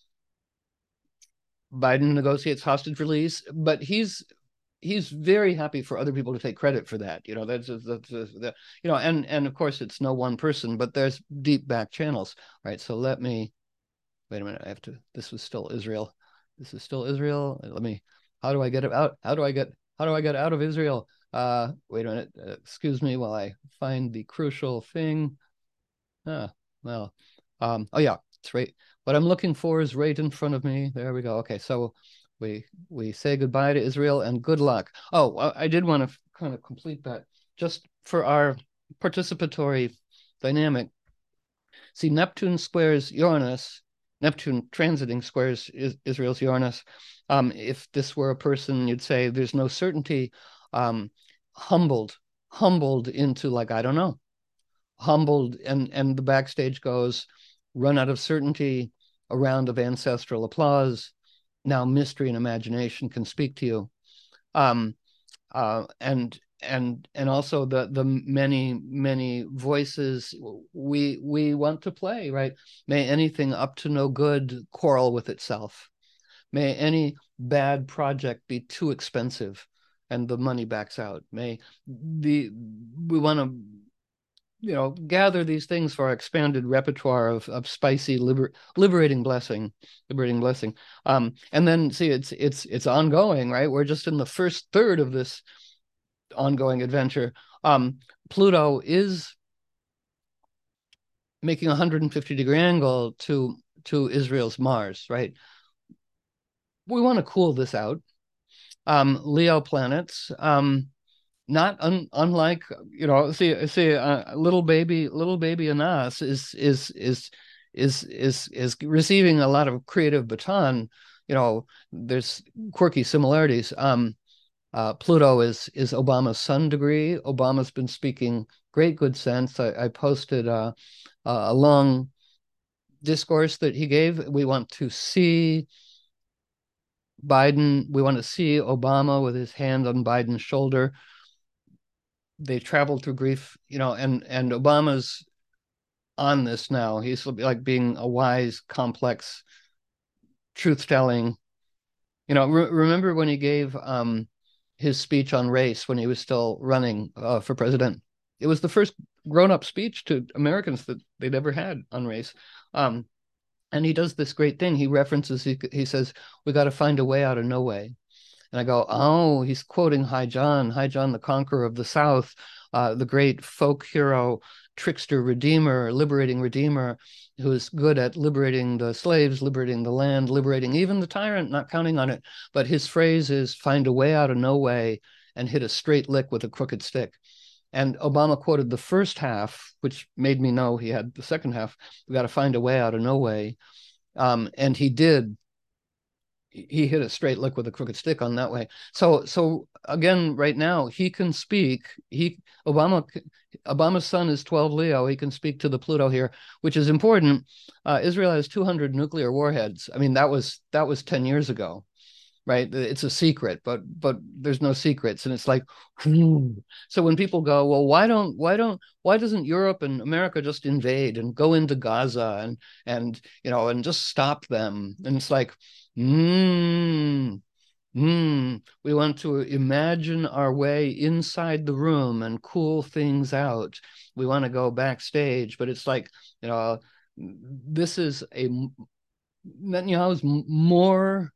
A: Biden negotiates hostage release, but he's he's very happy for other people to take credit for that. You know, that's, that's, that's, that's you know, and, and of course it's no one person, but there's deep back channels, right? So let me, wait a minute, I have to, this was still Israel. This is still Israel. Let me, how do I get it out? How do I get, how do I get out of Israel? Uh, wait a minute, uh, excuse me while I find the crucial thing. Ah, well, um, oh yeah, it's right. What I'm looking for is right in front of me. There we go. Okay, so we we say goodbye to Israel and good luck. Oh, I did want to kind of complete that just for our participatory dynamic. See, Neptune squares Uranus. Neptune transiting squares is, Israel's Uranus. Um, if this were a person, you'd say there's no certainty, um, humbled, humbled into like, I don't know, humbled, and, and the backstage goes, run out of certainty, a round of ancestral applause. Now mystery and imagination can speak to you. Um, uh, and and and also the the many many voices we we want to play, right? May anything up to no good quarrel with itself. May any bad project be too expensive and the money backs out. May the we want to, you know, gather these things for our expanded repertoire of, of spicy liber, liberating blessing, liberating blessing. Um, and then see, it's it's it's ongoing, right? We're just in the first third of this ongoing adventure. Um, Pluto is making a one hundred fifty degree angle to to Israel's Mars, right? We want to cool this out. Um, Leo planets, um, not un, unlike, you know, see see uh, little baby little baby Anas is is is is is is receiving a lot of creative baton. You know, there's quirky similarities. Um, Uh, Pluto is is Obama's sun degree. Obama's been speaking great good sense. I, I posted uh, a long discourse that he gave. We want to see Biden. We want to see Obama with his hand on Biden's shoulder. They traveled through grief, you know, and and Obama's on this now. He's like being a wise, complex, truth-telling. You know, re remember when he gave um, his speech on race when he was still running uh, for president? It was the first grown-up speech to Americans that they'd ever had on race. Um, and he does this great thing. He references, he, he says, we got to find a way out of no way. And I go, oh, he's quoting High John, High John, the conqueror of the South, uh, the great folk hero, trickster, redeemer, liberating redeemer, who is good at liberating the slaves, liberating the land, liberating even the tyrant, not counting on it. But his phrase is find a way out of no way and hit a straight lick with a crooked stick. And Obama quoted the first half, which made me know he had the second half. We got to find a way out of no way. Um, and he did. He hit a straight lick with a crooked stick on that way. So, so again, right now he can speak. He Obama, Obama's son is twelve Leo. He can speak to the Pluto here, which is important. Uh, Israel has two hundred nuclear warheads. I mean, that was that was ten years ago, right? It's a secret, but but there's no secrets, and it's like, whew. So when people go, well, why don't why don't why doesn't Europe and America just invade and go into Gaza and and you know and just stop them? And it's like, Hmm. Hmm. We want to imagine our way inside the room and cool things out. We want to go backstage, but it's like, you know, this is a Netanyahu's more,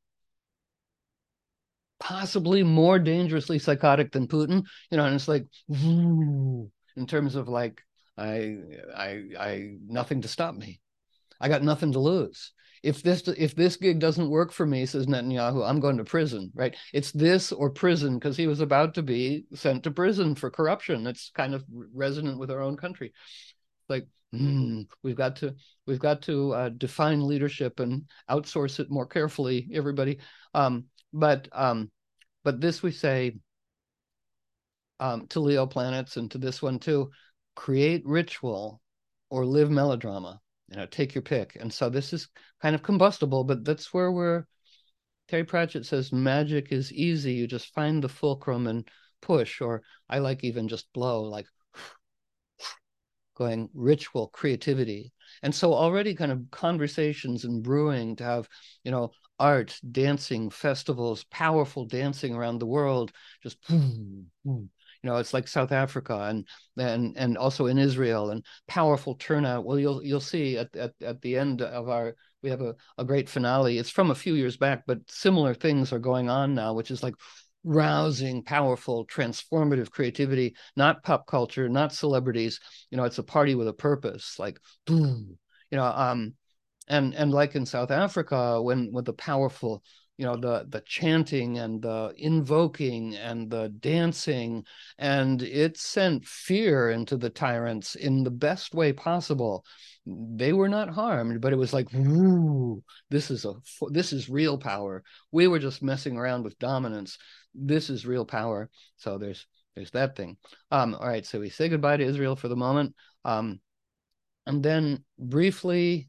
A: possibly more dangerously psychotic than Putin, you know, and it's like, woo, in terms of like, I, I, I, nothing to stop me. I got nothing to lose. If this if this gig doesn't work for me, says Netanyahu, I'm going to prison, right? It's this or prison, because he was about to be sent to prison for corruption. It's kind of resonant with our own country. Like, mm, we've got to we've got to uh, define leadership and outsource it more carefully, everybody. Um, but um, but this we say um, to Leo planets and to this one too: create ritual or live melodrama. You know, take your pick. And so this is kind of combustible, but that's where we're, Terry Pratchett says, magic is easy. You just find the fulcrum and push, or I like even just blow, like going ritual, creativity. And so already kind of conversations and brewing to have, you know, art, dancing, festivals, powerful dancing around the world, just boom, boom. You know, it's like South Africa and and and also in Israel, and powerful turnout. Well, you'll you'll see at at, at the end of our, we have a, a great finale. It's from a few years back, but similar things are going on now, which is like rousing, powerful, transformative creativity, not pop culture, not celebrities. You know, it's a party with a purpose, like boom. You know, um, and and like in South Africa, when with the powerful, you know, the the chanting and the invoking and the dancing, and it sent fear into the tyrants in the best way possible. They were not harmed, but it was like, ooh, this is a this is real power. We were just messing around with dominance. This is real power. So there's there's that thing. Um, all right, so we say goodbye to Israel for the moment, um, and then briefly,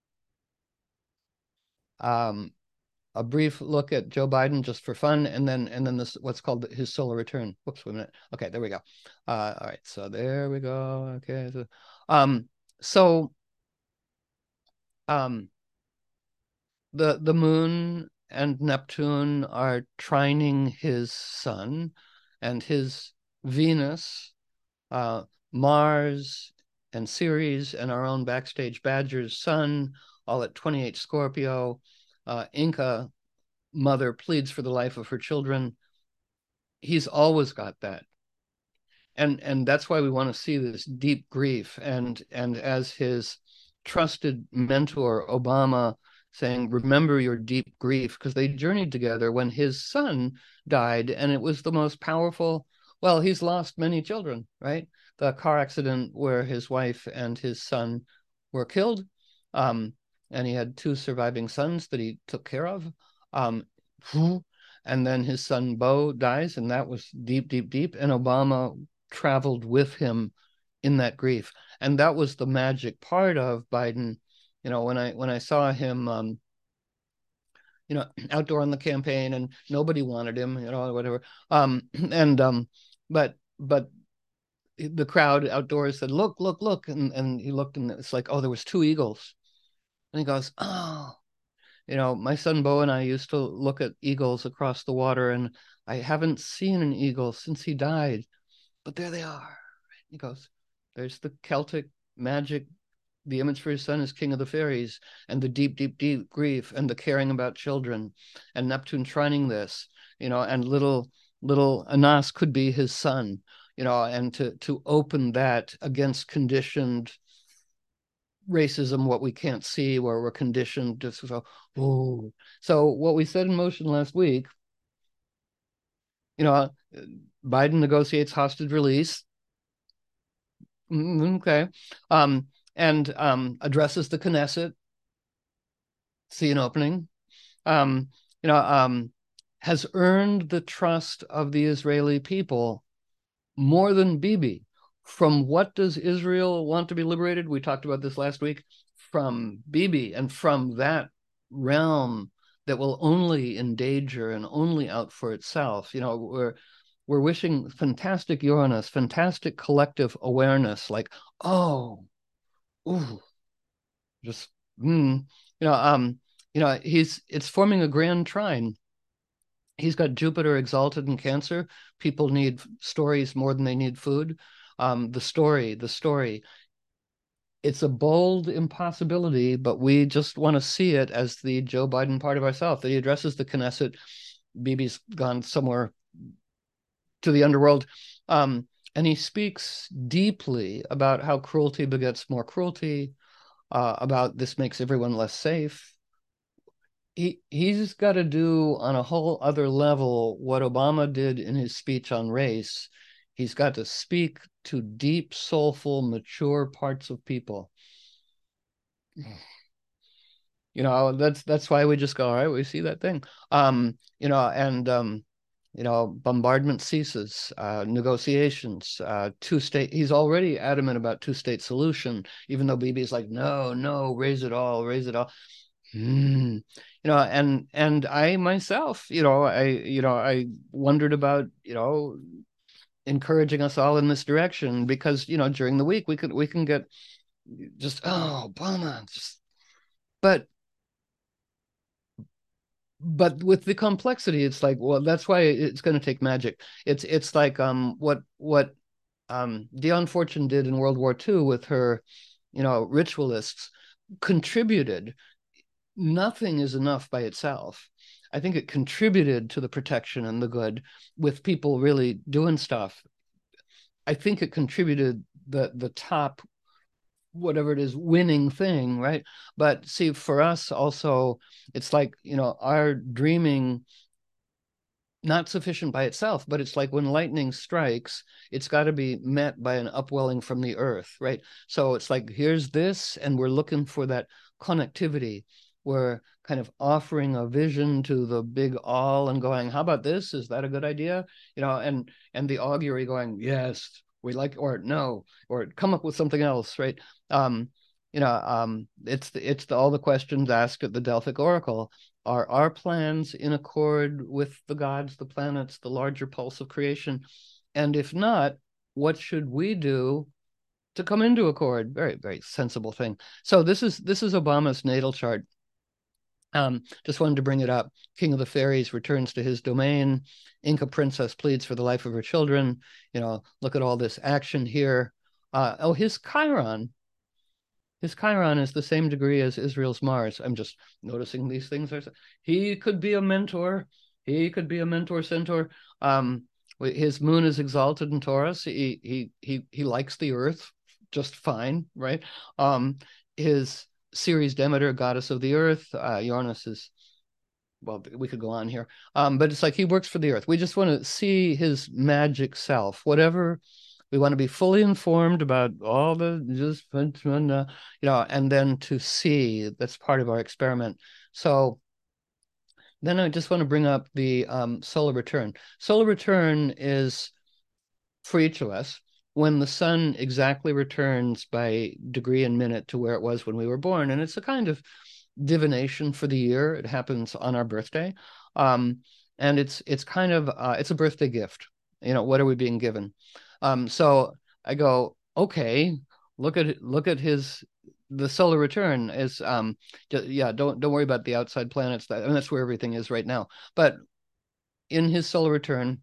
A: um, a brief look at Joe Biden just for fun, and then and then this what's called his solar return. Whoops, wait a minute. Okay, there we go. Uh, all right, so there we go. Okay, so, um, so um, the the moon and Neptune are trining his sun, and his Venus, uh, Mars, and Ceres, and our own backstage Badger's sun, all at twenty-eight Scorpio. Uh, Inca mother pleads for the life of her children. He's always got that. And and that's why we want to see this deep grief. And and as his trusted mentor, Obama, saying, remember your deep grief, because they journeyed together when his son died, and it was the most powerful. Well, he's lost many children, right? The car accident where his wife and his son were killed, um, and he had two surviving sons that he took care of. Um, and then his son Beau dies, and that was deep, deep, deep. And Obama traveled with him in that grief, and that was the magic part of Biden. You know, when I when I saw him, um, you know, outdoor on the campaign, and nobody wanted him, you know, whatever. Um, and um, but but the crowd outdoors said, "Look, look, look!" And and he looked, and it's like, oh, there was two eagles, and he goes, "Oh." You know, my son Beau and I used to look at eagles across the water, and I haven't seen an eagle since he died, but there they are. He goes, there's the Celtic magic. The image for his son is king of the fairies, and the deep, deep, deep grief, and the caring about children, and Neptune trining this, you know, and little, little Anas could be his son, you know, and to, to open that against conditioned racism, what we can't see, where we're conditioned to so, oh. So what we said in Motion last week, you know, Biden negotiates hostage release. Okay. Um, and um, addresses the Knesset, see an opening, um, you know, um, has earned the trust of the Israeli people more than Bibi. From what does Israel want to be liberated? We talked about this last week. From Bibi, and from that realm that will only endanger and only out for itself. You know, we're we're wishing fantastic Uranus, fantastic collective awareness, like, oh, ooh, just mm, you know, um, you know, he's it's forming a grand trine. He's got Jupiter exalted in Cancer. People need stories more than they need food. Um, the story, the story. It's a bold impossibility, but we just want to see it as the Joe Biden part of ourselves, that he addresses the Knesset. Bibi's gone somewhere to the underworld. Um, and he speaks deeply about how cruelty begets more cruelty, uh, about this makes everyone less safe. He, he's got to do on a whole other level what Obama did in his speech on race. He's got to speak to deep, soulful, mature parts of people. You know, that's that's why we just go, all right, we see that thing. Um, you know, and um, you know, bombardment ceases, uh, negotiations, uh, two-state. He's already adamant about two-state solution, even though Bibi's like, no, no, raise it all, raise it all. Hmm. You know, and and I myself, you know, I you know, I wondered about, you know, encouraging us all in this direction, because, you know, during the week we could we can get just, oh, Obama, just, but but with the complexity, it's like, well, that's why it's going to take magic. It's it's like um what what um Dion Fortune did in World War Two with her, you know, ritualists, contributed. Nothing is enough by itself. I think it contributed to the protection and the good, with people really doing stuff. I think it contributed the the top whatever it is, winning thing, right? But see, for us also, it's like, you know, our dreaming, not sufficient by itself, but it's like when lightning strikes, it's got to be met by an upwelling from the earth, right? So it's like, here's this, and we're looking for that connectivity. We're kind of offering a vision to the big all and going, how about this? Is that a good idea? You know, and and the augury going, yes, we like, or no, or come up with something else, right? Um, you know, um, it's the, it's the, all the questions asked at the Delphic Oracle. Are our plans in accord with the gods, the planets, the larger pulse of creation? And if not, what should we do to come into accord? Very, very sensible thing. So this is this is Obama's natal chart. Um, just wanted to bring it up. King of the Fairies returns to his domain. Inca princess pleads for the life of her children. You know, look at all this action here. Uh, oh, his Chiron. His Chiron is the same degree as Israel's Mars. I'm just noticing these things. He could be a mentor. He could be a mentor centaur. Um, his moon is exalted in Taurus. He he he he likes the earth just fine, right? Um, his Ceres Demeter, goddess of the earth. Uh, Uranus is, well, we could go on here. Um, but it's like he works for the earth. We just want to see his magic self, whatever. We want to be fully informed about all the just, you know, and then to see, that's part of our experiment. So then I just want to bring up the um, solar return. Solar return is for each of us when the sun exactly returns by degree and minute to where it was when we were born. And it's a kind of divination for the year. It happens on our birthday. Um, and it's it's kind of, uh, it's a birthday gift. You know, what are we being given? Um, so I go, okay, look at look at his the solar return is um yeah, don't don't worry about the outside planets. That, I mean, that's where everything is right now. But in his solar return,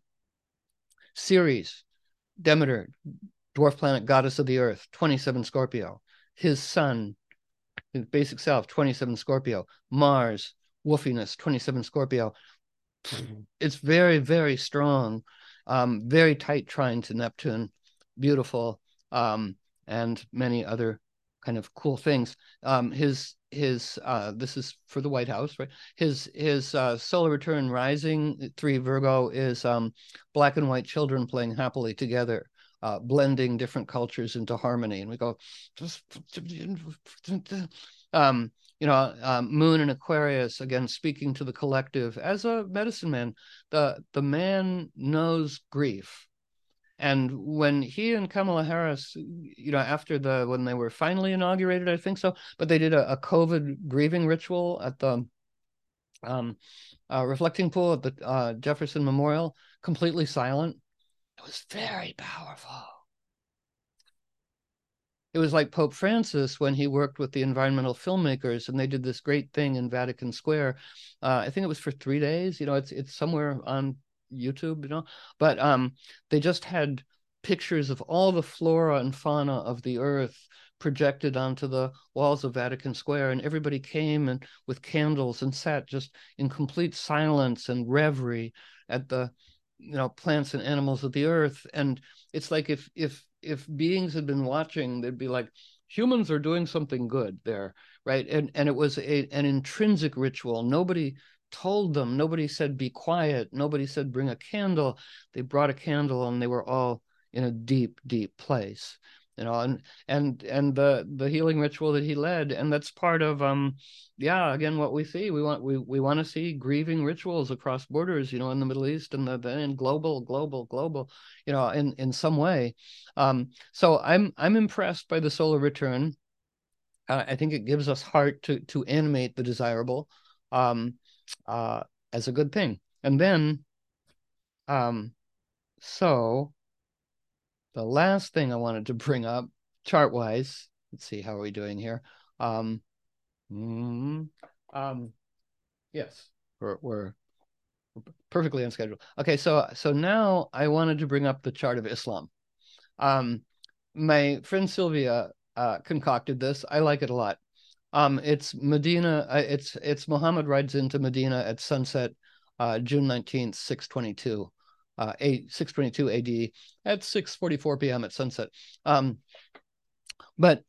A: Ceres, Demeter, dwarf planet, goddess of the earth, twenty-seven Scorpio. His sun, his basic self, twenty-seven Scorpio. Mars, wolfiness, twenty-seven Scorpio. It's very, very strong. Um, very tight trine to Neptune, beautiful, um, and many other kind of cool things. Um, his his uh, this is for the White House, right? His his uh, solar return rising three Virgo is um, black and white children playing happily together, uh, blending different cultures into harmony. And we go, um, you know, um, Moon and Aquarius, again, speaking to the collective. As a medicine man, the, the man knows grief. And when he and Kamala Harris, you know, after the, when they were finally inaugurated, I think so, but they did a, a COVID grieving ritual at the um, uh, reflecting pool at the uh, Jefferson Memorial, completely silent. It was very powerful. It was like Pope Francis when he worked with the environmental filmmakers and they did this great thing in Vatican Square. Uh, I think it was for three days. You know, it's it's somewhere on YouTube, you know, but um, they just had pictures of all the flora and fauna of the earth projected onto the walls of Vatican Square, and everybody came and with candles and sat just in complete silence and reverie at the, you know, plants and animals of the earth. And it's like if if if beings had been watching, they'd be like, humans are doing something good there, right? And and it was a an intrinsic ritual. Nobody told them, nobody said be quiet, nobody said bring a candle. They brought a candle and they were all in a deep, deep place. You know, and and and the the healing ritual that he led, and that's part of um yeah, again, what we see, we want we we want to see grieving rituals across borders, you know, in the Middle East and the, the and global global global, you know, in in some way. Um so i'm i'm impressed by the solar return. uh, I think it gives us heart to to animate the desirable um uh as a good thing. And then um so the last thing I wanted to bring up, chart-wise, let's see, how are we doing here? Um, mm, um, yes, we're, we're perfectly on schedule. Okay, so so now I wanted to bring up the chart of Islam. Um, my friend Sylvia uh, concocted this. I like it a lot. Um, it's Medina. Uh, it's it's Muhammad rides into Medina at sunset, uh, June nineteenth, six twenty-two. Uh, six twenty-two A D at six forty-four P M at sunset. Um, but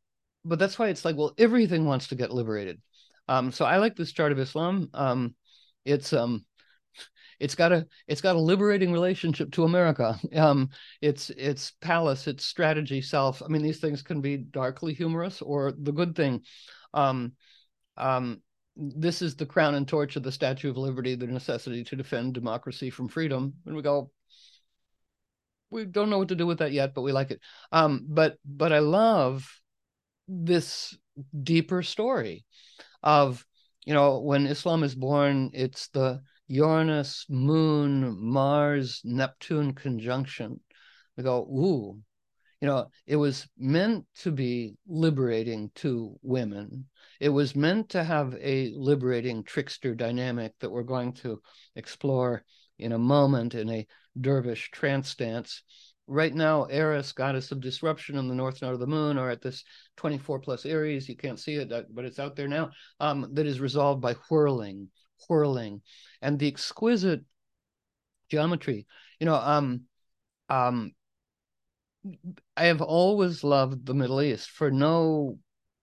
A: but that's why it's like, well, everything wants to get liberated. Um, so I like this chart of Islam. Um, it's um, it's got a it's got a liberating relationship to America. Um, it's it's palace, it's strategy, self. I mean, these things can be darkly humorous or the good thing. Um, um, this is the crown and torch of the Statue of Liberty, the necessity to defend democracy from freedom. And we go, we don't know what to do with that yet, but we like it. Um, but but I love this deeper story of, you know, when Islam is born, it's the Uranus, Moon, Mars, Neptune conjunction. We go, ooh, you know, it was meant to be liberating to women. It was meant to have a liberating trickster dynamic that we're going to explore in a moment in a dervish trance dance. Right now, Eris, goddess of disruption in the north node of the moon, are at this twenty-four plus Aries. You can't see it, but it's out there now. Um, that is resolved by whirling, whirling, and the exquisite geometry. You know, um, um, I have always loved the Middle East for no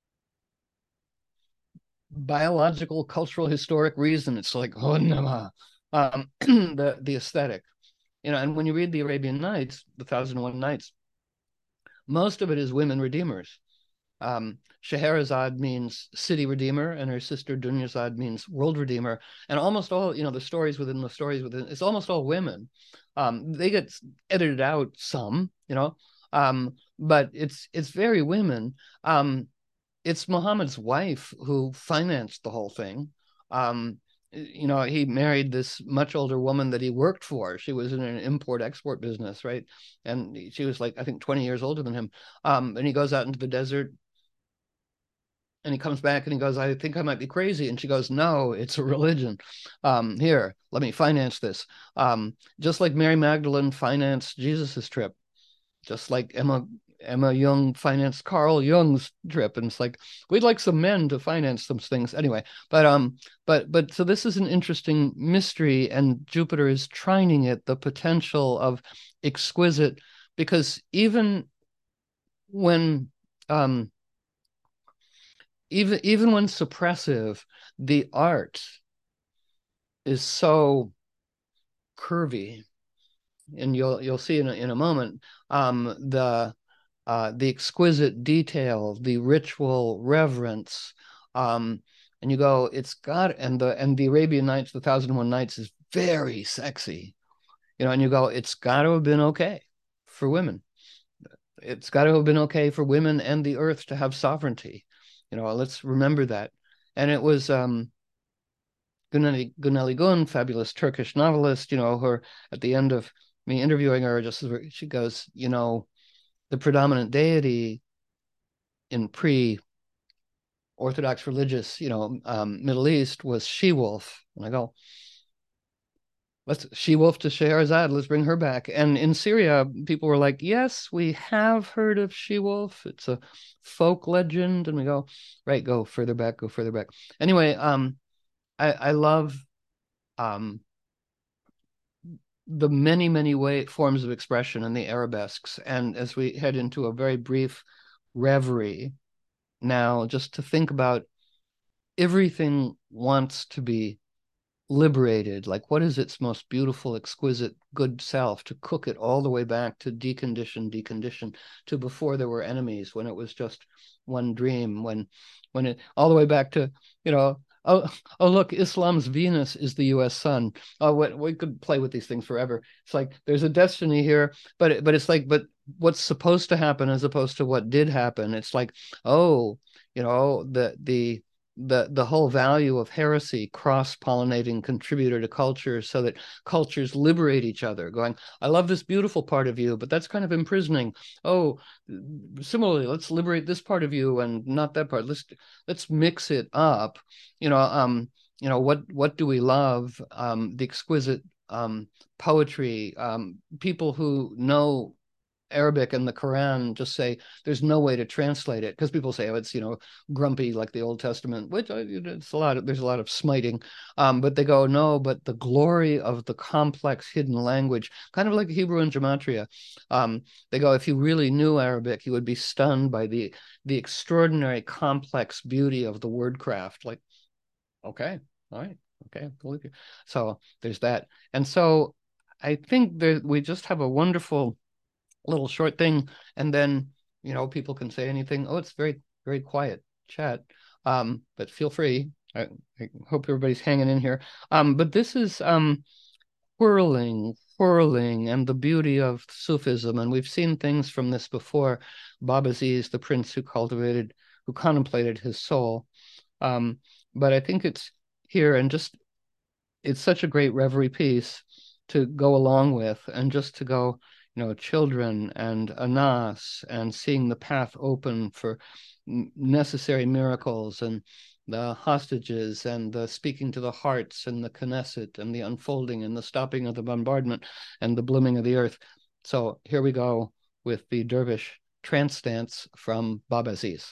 A: biological, cultural, historic reason. It's like, oh, no, um, the the aesthetic. You know, and when you read the Arabian Nights, the Thousand and One Nights, most of it is women redeemers. Um, Scheherazade means city redeemer, and her sister Dunyazad means world redeemer. And almost all, you know, the stories within the stories within, it's almost all women. Um, they get edited out some, you know, um, but it's it's very women. Um, it's Muhammad's wife who financed the whole thing. Um, you know, he married this much older woman that he worked for. She was in an import-export business, right? And she was like, I think, twenty years older than him. Um, and he goes out into the desert and he comes back and he goes, I think I might be crazy. And she goes, no, it's a religion. Um, here, let me finance this. Um, just like Mary Magdalene financed Jesus's trip, just like Emma Emma Young financed Carl Jung's trip, and it's like we'd like some men to finance some things anyway. But um, but but so this is an interesting mystery, and Jupiter is trining it, the potential of exquisite, because even when um, even even when suppressive, the art is so curvy, and you'll you'll see in a, in a moment um, the Uh, the exquisite detail, the ritual reverence, um, and you go, it's got, and the and the Arabian Nights, the Thousand and One Nights, is very sexy, you know, and you go, it's got to have been okay for women. It's got to have been okay for women and the earth to have sovereignty, you know. Let's remember that. And it was um, Guneli Guneli Gun, fabulous Turkish novelist, you know, her at the end of me interviewing her, just she goes, you know, the predominant deity in pre-Orthodox religious, you know, um, Middle East was she-wolf. And I go, let's she-wolf to Scheherazade, let's bring her back. And in Syria, people were like, yes, we have heard of she-wolf. It's a folk legend. And we go, right, go further back, go further back. Anyway, um, I, I love um, the many, many way forms of expression in the arabesques. And as we head into a very brief reverie now, just to think about everything wants to be liberated. Like, what is its most beautiful, exquisite, good self? To cook it all the way back to decondition, decondition, to before there were enemies, when it was just one dream, when, when it, all the way back to, you know, oh, oh, look, Islam's Venus is the U S sun. Oh, what, we could play with these things forever. It's like, there's a destiny here, but, it, but it's like, but what's supposed to happen as opposed to what did happen. It's like, oh, you know, the, the, the the whole value of heresy, cross-pollinating contributor to culture, so that cultures liberate each other, going, I love this beautiful part of you, but that's kind of imprisoning. Oh, similarly, let's liberate this part of you and not that part. Let's let's mix it up. You know, um, you know, what what do we love? Um, the exquisite um, poetry, um, people who know Arabic and the Quran just say there's no way to translate it, because people say, oh, it's, you know, grumpy like the Old Testament, which it's a lot of, there's a lot of smiting. Um, but they go, no, but the glory of the complex hidden language, kind of like Hebrew and Gematria. Um, they go, if you really knew Arabic, you would be stunned by the, the extraordinary complex beauty of the wordcraft. Like, okay, all right, okay, I believe you. So there's that. And so I think there, we just have a wonderful little short thing, and then, you know, people can say anything. Oh, it's very, very quiet chat, um, but feel free. I, I hope everybody's hanging in here. Um, but this is um, whirling, whirling, and the beauty of Sufism, and we've seen things from this before. Babaziz, the prince who cultivated, who contemplated his soul. Um, but I think it's here, and just, it's such a great reverie piece to go along with, and just to go, you know, children and Anas, and seeing the path open for necessary miracles, and the hostages, and the speaking to the hearts, and the Knesset, and the unfolding, and the stopping of the bombardment, and the blooming of the earth. So here we go with the dervish trance dance from Babaziz.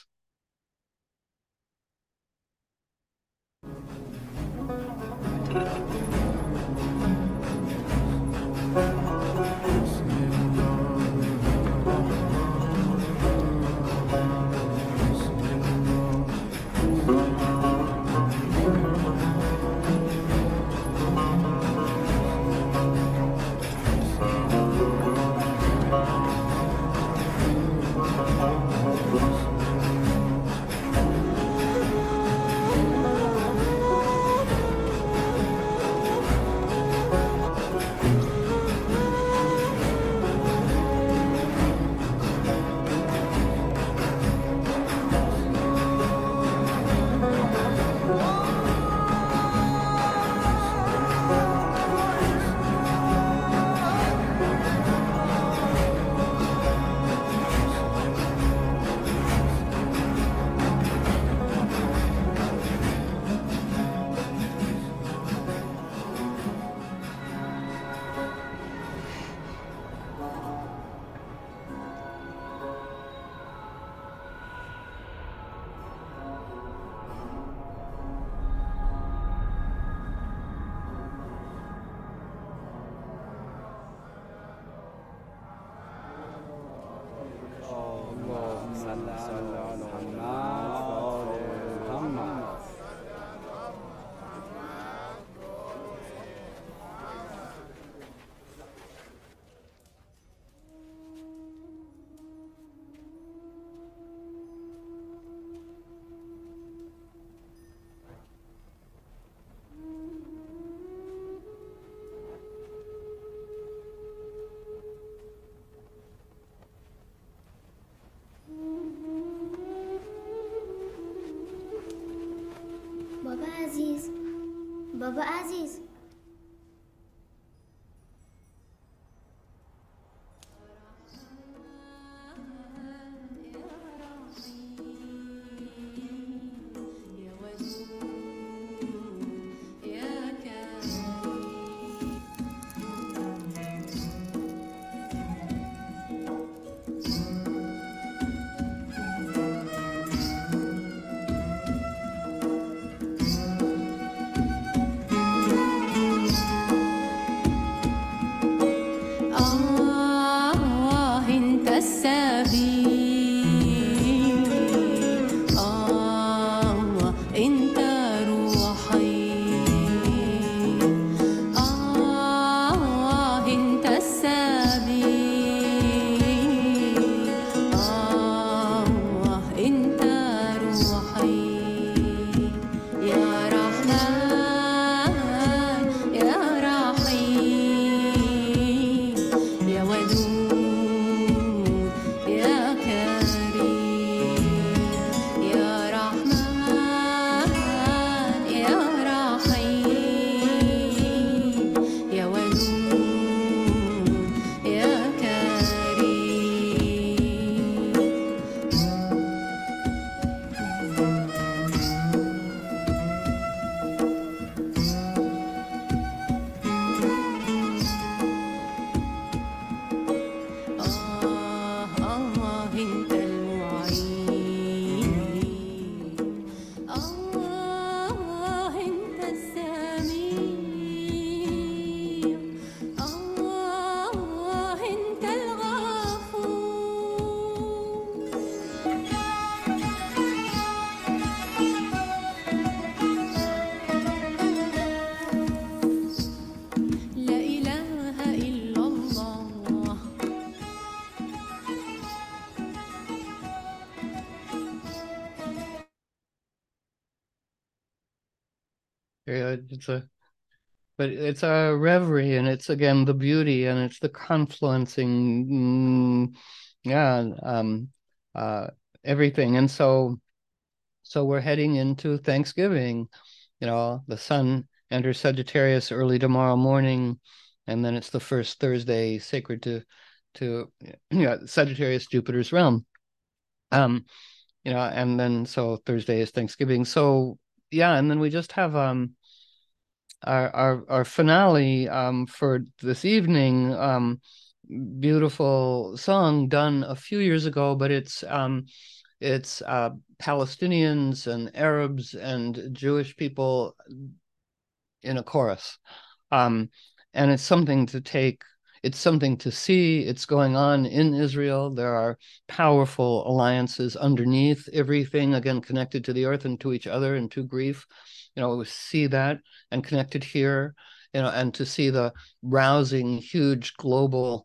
E: Baba Aziz, Baba Aziz.
A: Yeah, it's a but it's a reverie, and it's again the beauty, and it's the confluencing, mm, yeah, um, uh, everything. And so, so we're heading into Thanksgiving. You know, the sun enters Sagittarius early tomorrow morning, and then it's the first Thursday sacred to to yeah, Sagittarius, Jupiter's realm. Um, you know, and then so Thursday is Thanksgiving. So yeah, and then we just have um our our, our finale um for this evening, um beautiful song done a few years ago, but it's um it's uh Palestinians and Arabs and Jewish people in a chorus. Um, and it's something to take, it's something to see. It's going on in Israel. There are powerful alliances underneath everything, again, connected to the earth and to each other and to grief. You know, we see that and connected here, you know, and to see the rousing, huge global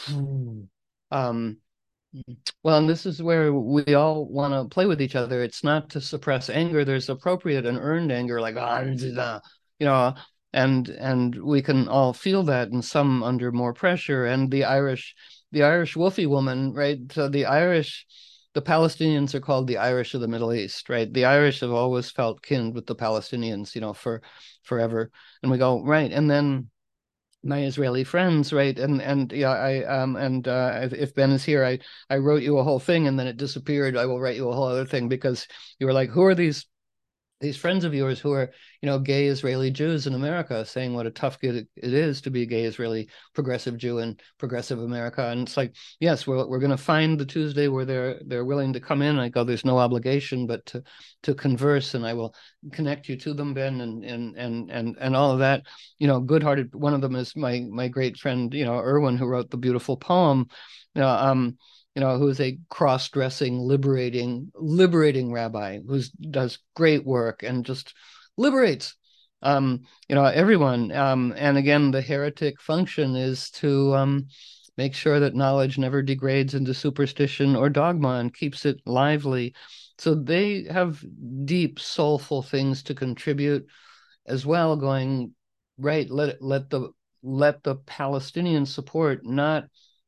A: um, well, and this is where we all want to play with each other. It's not to suppress anger. There's appropriate and earned anger, like ah, you know, and and we can all feel that, and some under more pressure. And the Irish, the Irish Wolfie woman, right? So the Irish, the Palestinians are called the Irish of the Middle East, right? The Irish have always felt kin with the Palestinians, you know, for forever. And we go right, and then my Israeli friends, right? And and yeah, I um and uh, if Ben is here, I I wrote you a whole thing and then it disappeared. I will write you a whole other thing because you were like, who are these these friends of yours who are, you know, gay Israeli Jews in America, saying what a tough gig it is to be a gay Israeli progressive Jew in progressive America. And it's like, yes, we're we're going to find the Tuesday where they're they're willing to come in. I go, there's no obligation, but to to converse, and I will connect you to them, Ben, and and and and and all of that. You know, good-hearted. One of them is my my great friend, you know, Erwin, who wrote the beautiful poem. You know, um, you know, who's a cross-dressing, liberating, liberating rabbi who does great work and just liberates, um, you know, everyone. Um, and again, the heretic function is to um, make sure that knowledge never degrades into superstition or dogma and keeps it lively. So they have deep, soulful things to contribute as well. Going right, let let the let the Palestinian support not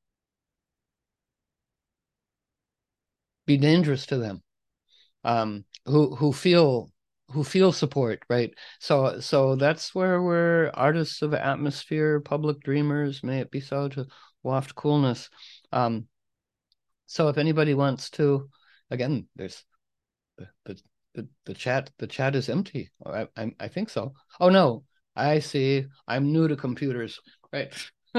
A: be dangerous to them, um, who who feel who feel support, right? So so that's where we're artists of atmosphere, public dreamers. May it be so to waft coolness. Um, so if anybody wants to, again, there's the the the, the chat. The chat is empty. I, I I think so. Oh no, I see. I'm new to computers, right?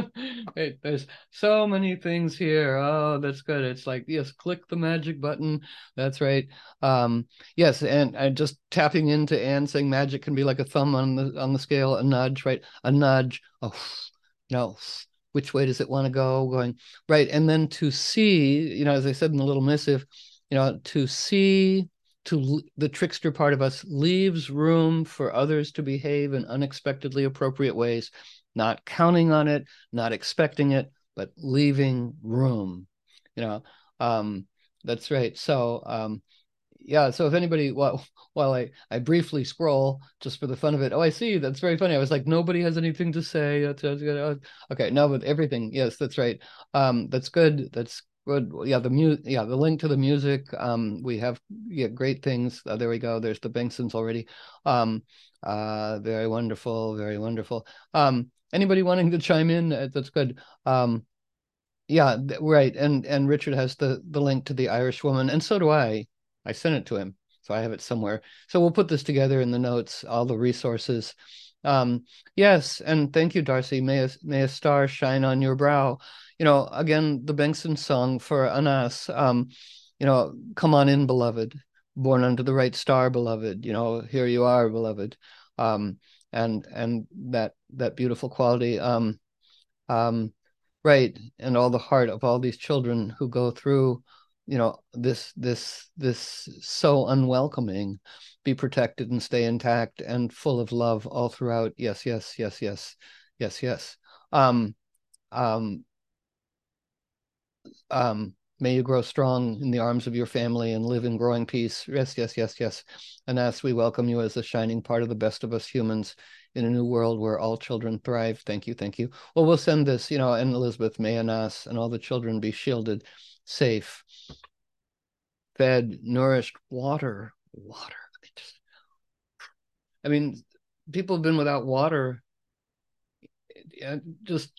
A: Hey, there's so many things here. Oh, that's good. It's like, yes, click the magic button. That's right. Um, yes, and and just tapping into Anne saying magic can be like a thumb on the on the scale, a nudge, right? A nudge. Oh, no. Which way does it want to go? Going right, and then to see, you know, as I said in the little missive, you know, to see to the trickster part of us leaves room for others to behave in unexpectedly appropriate ways, not counting on it, not expecting it, but leaving room, you know. Um, that's right. So um, yeah, so if anybody, while while I I briefly scroll just for the fun of it, oh, I see, that's very funny. I was like, nobody has anything to say. That's, that's good. Oh, okay, no, but everything, yes, that's right. Um, that's good. That's good. Yeah, the mu yeah, the link to the music. Um, we have yeah, great things. Uh, there we go. There's the Banksons already. Um, uh, very wonderful, very wonderful. Um, anybody wanting to chime in? Uh, That's good. Um, yeah, th- right. And and Richard has the the link to the Irish woman, and so do I. I sent it to him, so I have it somewhere. So we'll put this together in the notes, all the resources. Um, yes, and thank you, Darcy. May a, may a star shine on your brow. You know, again, the Benson song for Anas. Um, you know, come on in, beloved, born under the right star, beloved. You know, here you are, beloved. Um, and and that that beautiful quality. Um, um, right, and all the heart of all these children who go through, you know, this this this so unwelcoming, be protected and stay intact and full of love all throughout. Yes, yes, yes, yes, yes, yes. Um, um, um, May you grow strong in the arms of your family and live in growing peace. Yes, yes, yes, yes. Anas, we welcome you as a shining part of the best of us humans in a new world where all children thrive. Thank you, thank you. Well, we'll send this, you know, and Elizabeth, may Anas and all the children be shielded, safe, fed, nourished, water, water. I mean, just, I mean people have been without water, just,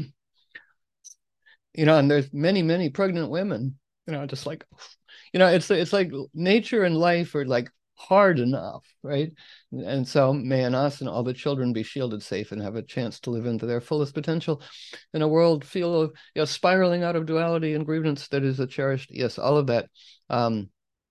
A: you know, and there's many, many pregnant women, you know, just like, you know, it's it's like nature and life are like hard enough, right? And so may Anas and all the children be shielded, safe, and have a chance to live into their fullest potential in a world feel of, you know, spiraling out of duality and grievance that is a cherished, yes, all of that. Um,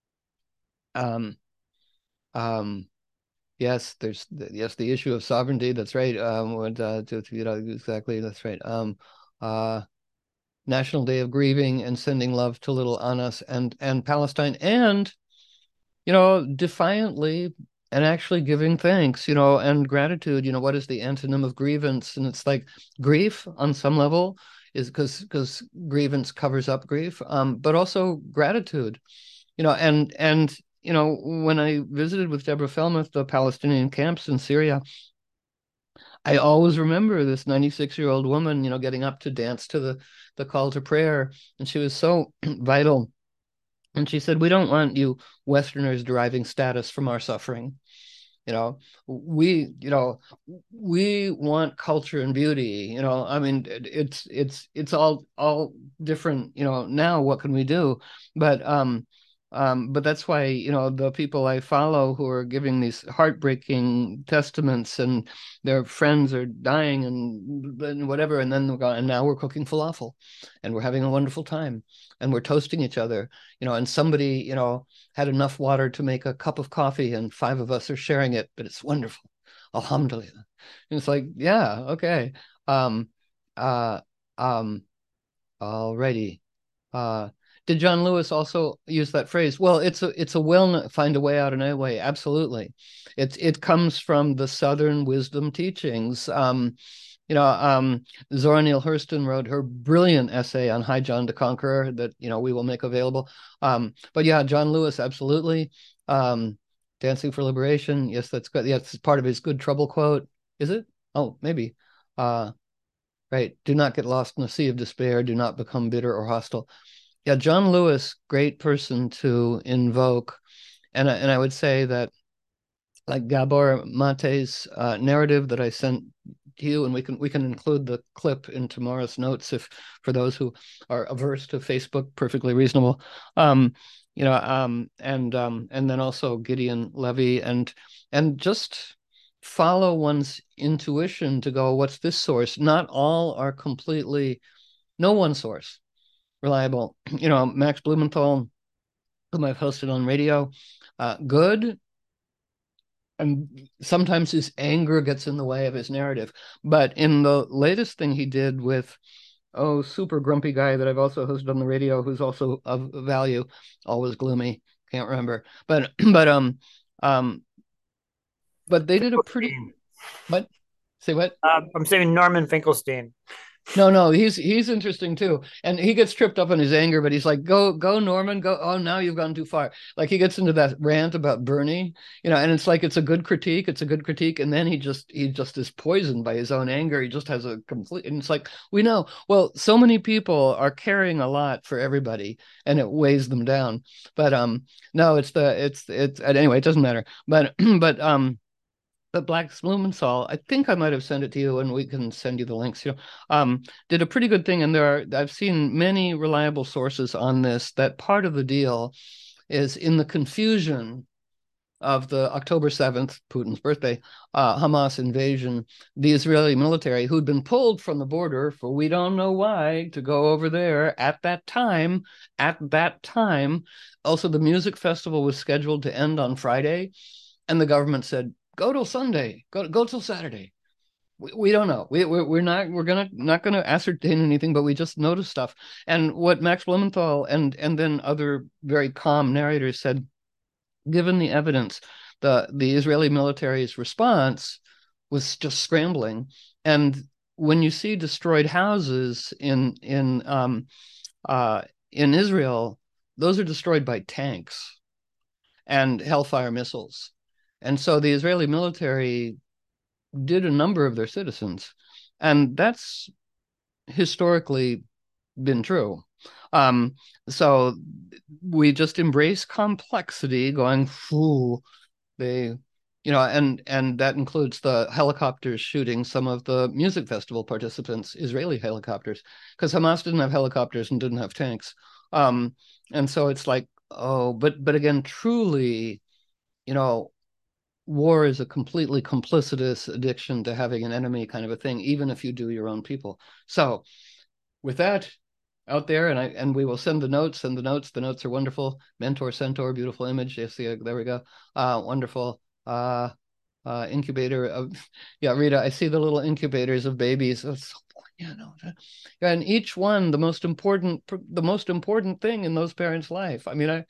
A: um, um, yes, there's, yes, the issue of sovereignty, that's right. Um, what, uh, to, to, you know, exactly, that's right. Um, uh, National Day of Grieving and sending love to little Anas and and Palestine, and, you know, defiantly and actually giving thanks, you know, and gratitude. You know, what is the antonym of grievance? And it's like grief on some level is because because grievance covers up grief, um, but also gratitude, you know, and and you know, when I visited with Deborah Felmuth the Palestinian camps in Syria, I always remember this ninety-six-year-old woman, you know, getting up to dance to the, the call to prayer. And she was so vital. And she said, we don't want you Westerners deriving status from our suffering. You know, we, you know, we want culture and beauty. You know, I mean, it's, it's, it's all, all different, you know, now what can we do? But, um, Um, but that's why, you know, the people I follow who are giving these heartbreaking testaments and their friends are dying and, and whatever, and then we're going, and now we're cooking falafel and we're having a wonderful time and we're toasting each other, you know, and somebody, you know, had enough water to make a cup of coffee and five of us are sharing it, but it's wonderful. Alhamdulillah. And it's like, yeah, okay. Um, uh, um, alrighty. Uh, Did John Lewis also use that phrase? Well, it's a it's a well find a way out and a way. Absolutely, it's it comes from the Southern wisdom teachings. Um, you know, um, Zora Neale Hurston wrote her brilliant essay on High John the Conqueror that, you know, we will make available. Um, but yeah, John Lewis, absolutely. Um, Dancing for Liberation. Yes, that's good. Yeah, it's part of his Good Trouble quote. Is it? Oh, maybe. Uh, right. Do not get lost in the sea of despair. Do not become bitter or hostile. Yeah, John Lewis, great person to invoke. And, and I would say that, like Gabor Mate's uh, narrative that I sent to you, and we can we can include the clip in tomorrow's notes if for those who are averse to Facebook, perfectly reasonable. Um, you know, um, and um, and then also Gideon Levy, and and just follow one's intuition to go, what's this source? Not all are completely, no one source reliable. You know, Max Blumenthal, whom I've hosted on radio, uh, good. And sometimes his anger gets in the way of his narrative. But in the latest thing he did with, oh, super grumpy guy that I've also hosted on the radio, who's also of value, always gloomy, can't remember. But, but, um, um, but they did a pretty, what? Say what?
F: Uh, I'm saying Norman Finkelstein.
A: No, no, he's he's interesting too, and he gets tripped up on his anger, but he's like, "Go, go, Norman, go!" Oh, now you've gone too far. Like he gets into that rant about Bernie, you know, and it's like it's a good critique, it's a good critique, and then he just he just is poisoned by his own anger. He just has a complete, and it's like we know. Well, so many people are carrying a lot for everybody, and it weighs them down. But um, no, it's the it's it's anyway. It doesn't matter. But but um. But Black Blumenthal, I think I might have sent it to you, and we can send you the links. You know, um, did a pretty good thing, and there are I've seen many reliable sources on this. That part of the deal is in the confusion of the October seventh, Putin's birthday, uh, Hamas invasion. The Israeli military, who'd been pulled from the border for we don't know why to go over there at that time, at that time. Also, the music festival was scheduled to end on Friday, and the government said, go till Sunday, go go till Saturday. We, we don't know. We we're, we're not we're gonna not gonna ascertain anything, but we just noticed stuff. And what Max Blumenthal and and then other very calm narrators said, given the evidence, the the Israeli military's response was just scrambling. And when you see destroyed houses in in um uh in Israel, those are destroyed by tanks and Hellfire missiles. And so the Israeli military did a number of their citizens. And that's historically been true. Um, so we just embrace complexity, going, "Ooh, they, you know," and and that includes the helicopters shooting some of the music festival participants, Israeli helicopters, because Hamas didn't have helicopters and didn't have tanks. Um, and so it's like, oh, but but again, truly, you know, war is a completely complicitous addiction to having an enemy kind of a thing, even if you do your own people. So with that out there, and I and we will send the notes, send the notes. The notes are wonderful. Mentor, Centaur, beautiful image. Yes, yeah, there we go. Uh, wonderful. Uh, uh, incubator of, yeah, Rita, I see the little incubators of babies. Oh, so, yeah, no, and each one the most important, the most important thing in those parents' life. I mean, I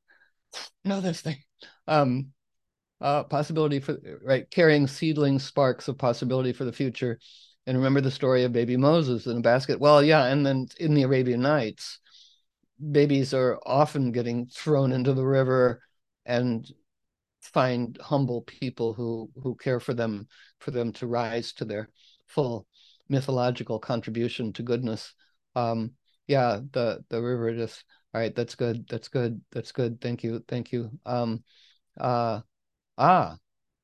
A: know this thing. Um, uh, possibility for, right, carrying seedling sparks of possibility for the future. And remember the story of baby Moses in a basket. Well, yeah, and then in the Arabian Nights, babies are often getting thrown into the river and find humble people who who care for them, for them to rise to their full mythological contribution to goodness. Um, yeah, the the river just, all right, that's good, that's good, that's good. Thank you, thank you. Um, uh, ah,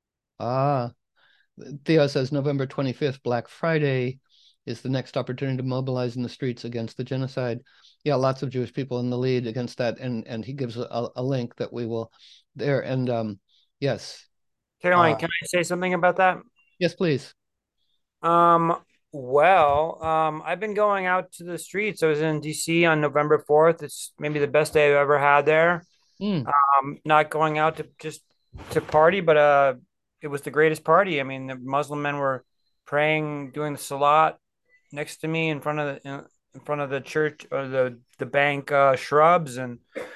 A: ah. Theo says November twenty-fifth, Black Friday, is the next opportunity to mobilize in the streets against the genocide. Yeah, lots of Jewish people in the lead against that, and and he gives a, a link that we will there. And um, yes,
F: Caroline,
A: uh,
F: can I say something about that?
A: yes, please.
F: Um, well, um, I've been going out to the streets. I was in D C on November fourth. It's maybe the best day I've ever had there.
A: Mm.
F: Um, not going out to just to party, but uh, it was the greatest party. I mean, the Muslim men were praying, doing the salat next to me in front of the in, in front of the church or the the bank uh, shrubs, and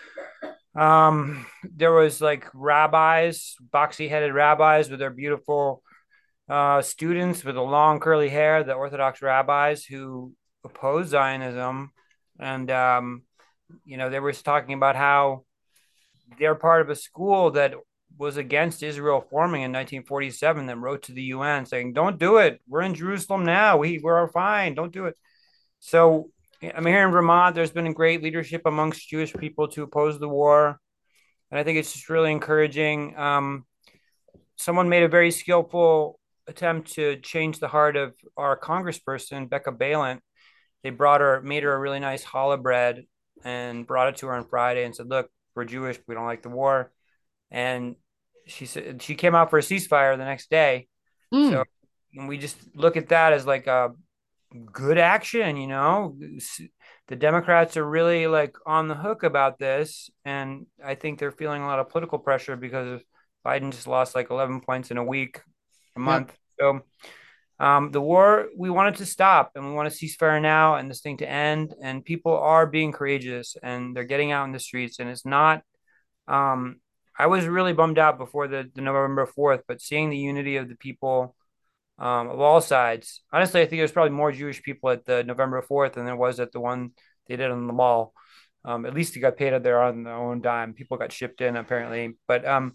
F: um, there was like rabbis, boxy headed rabbis with their beautiful uh, students with the long curly hair, the Orthodox rabbis who oppose Zionism, and um, you know, they were talking about how they're part of a school that was against Israel forming in nineteen forty-seven that wrote to the U N saying, "Don't do it. We're in Jerusalem now. We we're fine. Don't do it." So I mean, here in Vermont, there's been a great leadership amongst Jewish people to oppose the war, and I think it's just really encouraging. Um, someone made a very skillful attempt to change the heart of our congressperson, Becca Balint. They brought her, made her a really nice challah bread and brought it to her on Friday and said, "Look, we're Jewish. We don't like the war." And she said she came out for a ceasefire the next day.
A: Mm.
F: So we just look at that as like a good action, you know. The Democrats are really like on the hook about this, and I think they're feeling a lot of political pressure because Biden just lost like eleven points in a week, a month.
A: Yep.
F: So um, the war, we want it to stop, and we want a ceasefire now and this thing to end. And people are being courageous, and they're getting out in the streets, and it's not. Um, I was really bummed out before the, the November fourth, but seeing the unity of the people um, of all sides. Honestly, I think there's probably more Jewish people at the November fourth than there was at the one they did on the mall. Um, at least they got paid out there on their own dime. People got shipped in apparently, but um,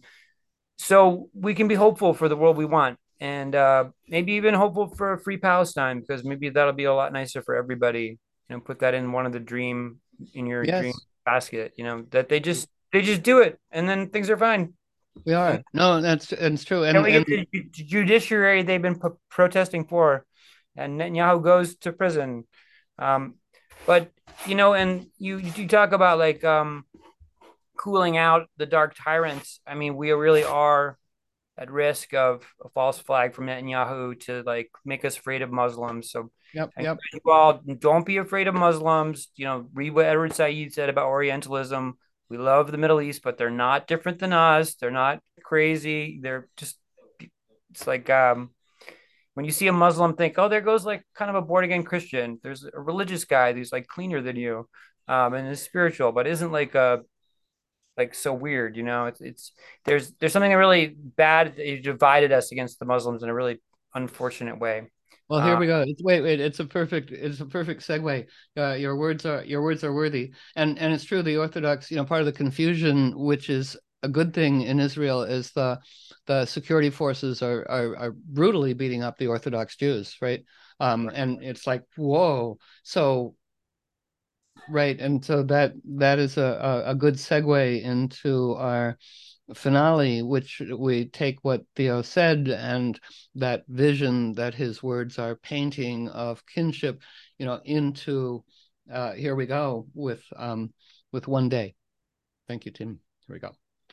F: so we can be hopeful for the world we want, and uh, maybe even hopeful for a free Palestine, because maybe that'll be a lot nicer for everybody. You know, put that in one of the dream in your dream
A: Yes,
F: basket. You know, that they just they just do it, and then things are fine.
A: we are. No, that's that's true.
F: And
A: And
F: we
A: and
F: get the judiciary they've been p- protesting for, and Netanyahu goes to prison. Um, but you know, and you you talk about like um, cooling out the dark tyrants. I mean, we really are at risk of a false flag from Netanyahu to like make us afraid of Muslims. So
A: yep,
F: I
A: yep.
F: encourage you all, don't be afraid of Muslims. You know, read what Edward Said said about Orientalism. We love the Middle East, but they're not different than us. They're not crazy. They're just, it's like um, when you see a Muslim, think, oh, there goes like kind of a born again Christian. There's a religious guy who's like cleaner than you, um, and is spiritual, but isn't like a like so weird, you know. It's it's there's there's something really bad that you divided us against the Muslims in a really unfortunate way.
A: Well, here
F: Uh,
A: we go. It's, wait, wait. It's a perfect. It's a perfect segue. Uh, your words are your words are worthy, and and it's true. The Orthodox, you know, part of the confusion, which is a good thing in Israel, is the the security forces are are, are brutally beating up the Orthodox Jews, right? Um, and it's like, whoa. So, right, and so that that is a a, a good segue into our finale, which we take what Theo said and that vision that his words are painting of kinship, you know, into uh, here we go with um, with one day. Thank you, Tim. Here we go.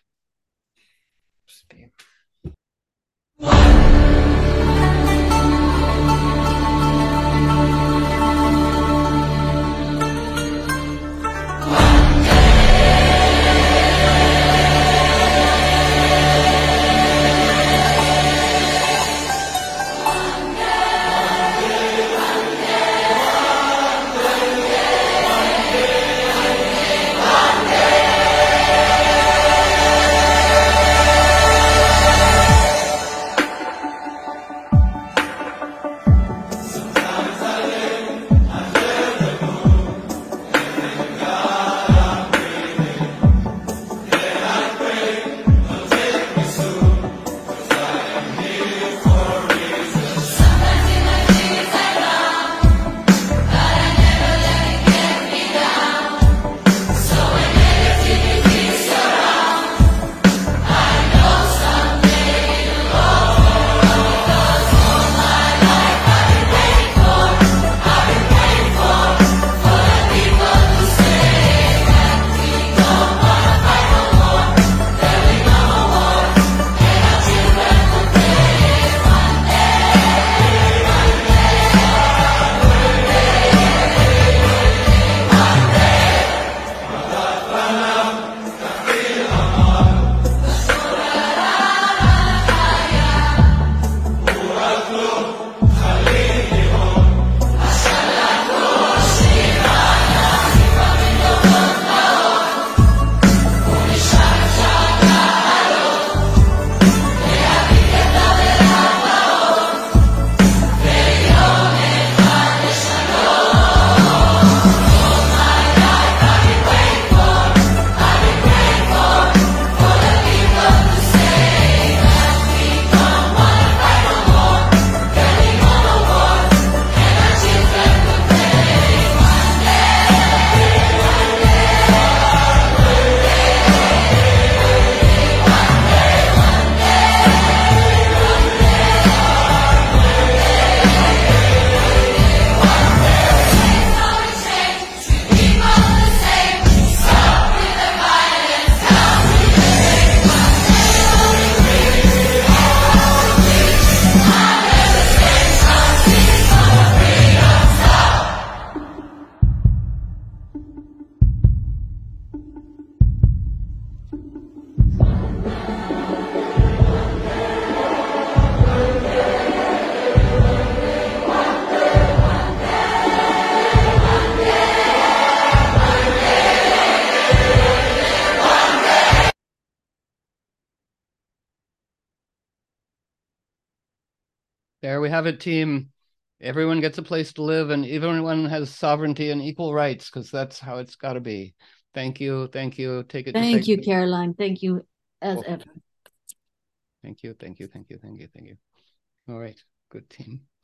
A: There we have it, team. Everyone gets a place to live, and everyone has sovereignty and equal rights, because that's how it's got to be. Thank you. Thank you. Take it.
G: Thank you, Caroline. Thank you as ever.
A: Thank you. Thank you. Thank you. Thank you. Thank you. All right. Good team.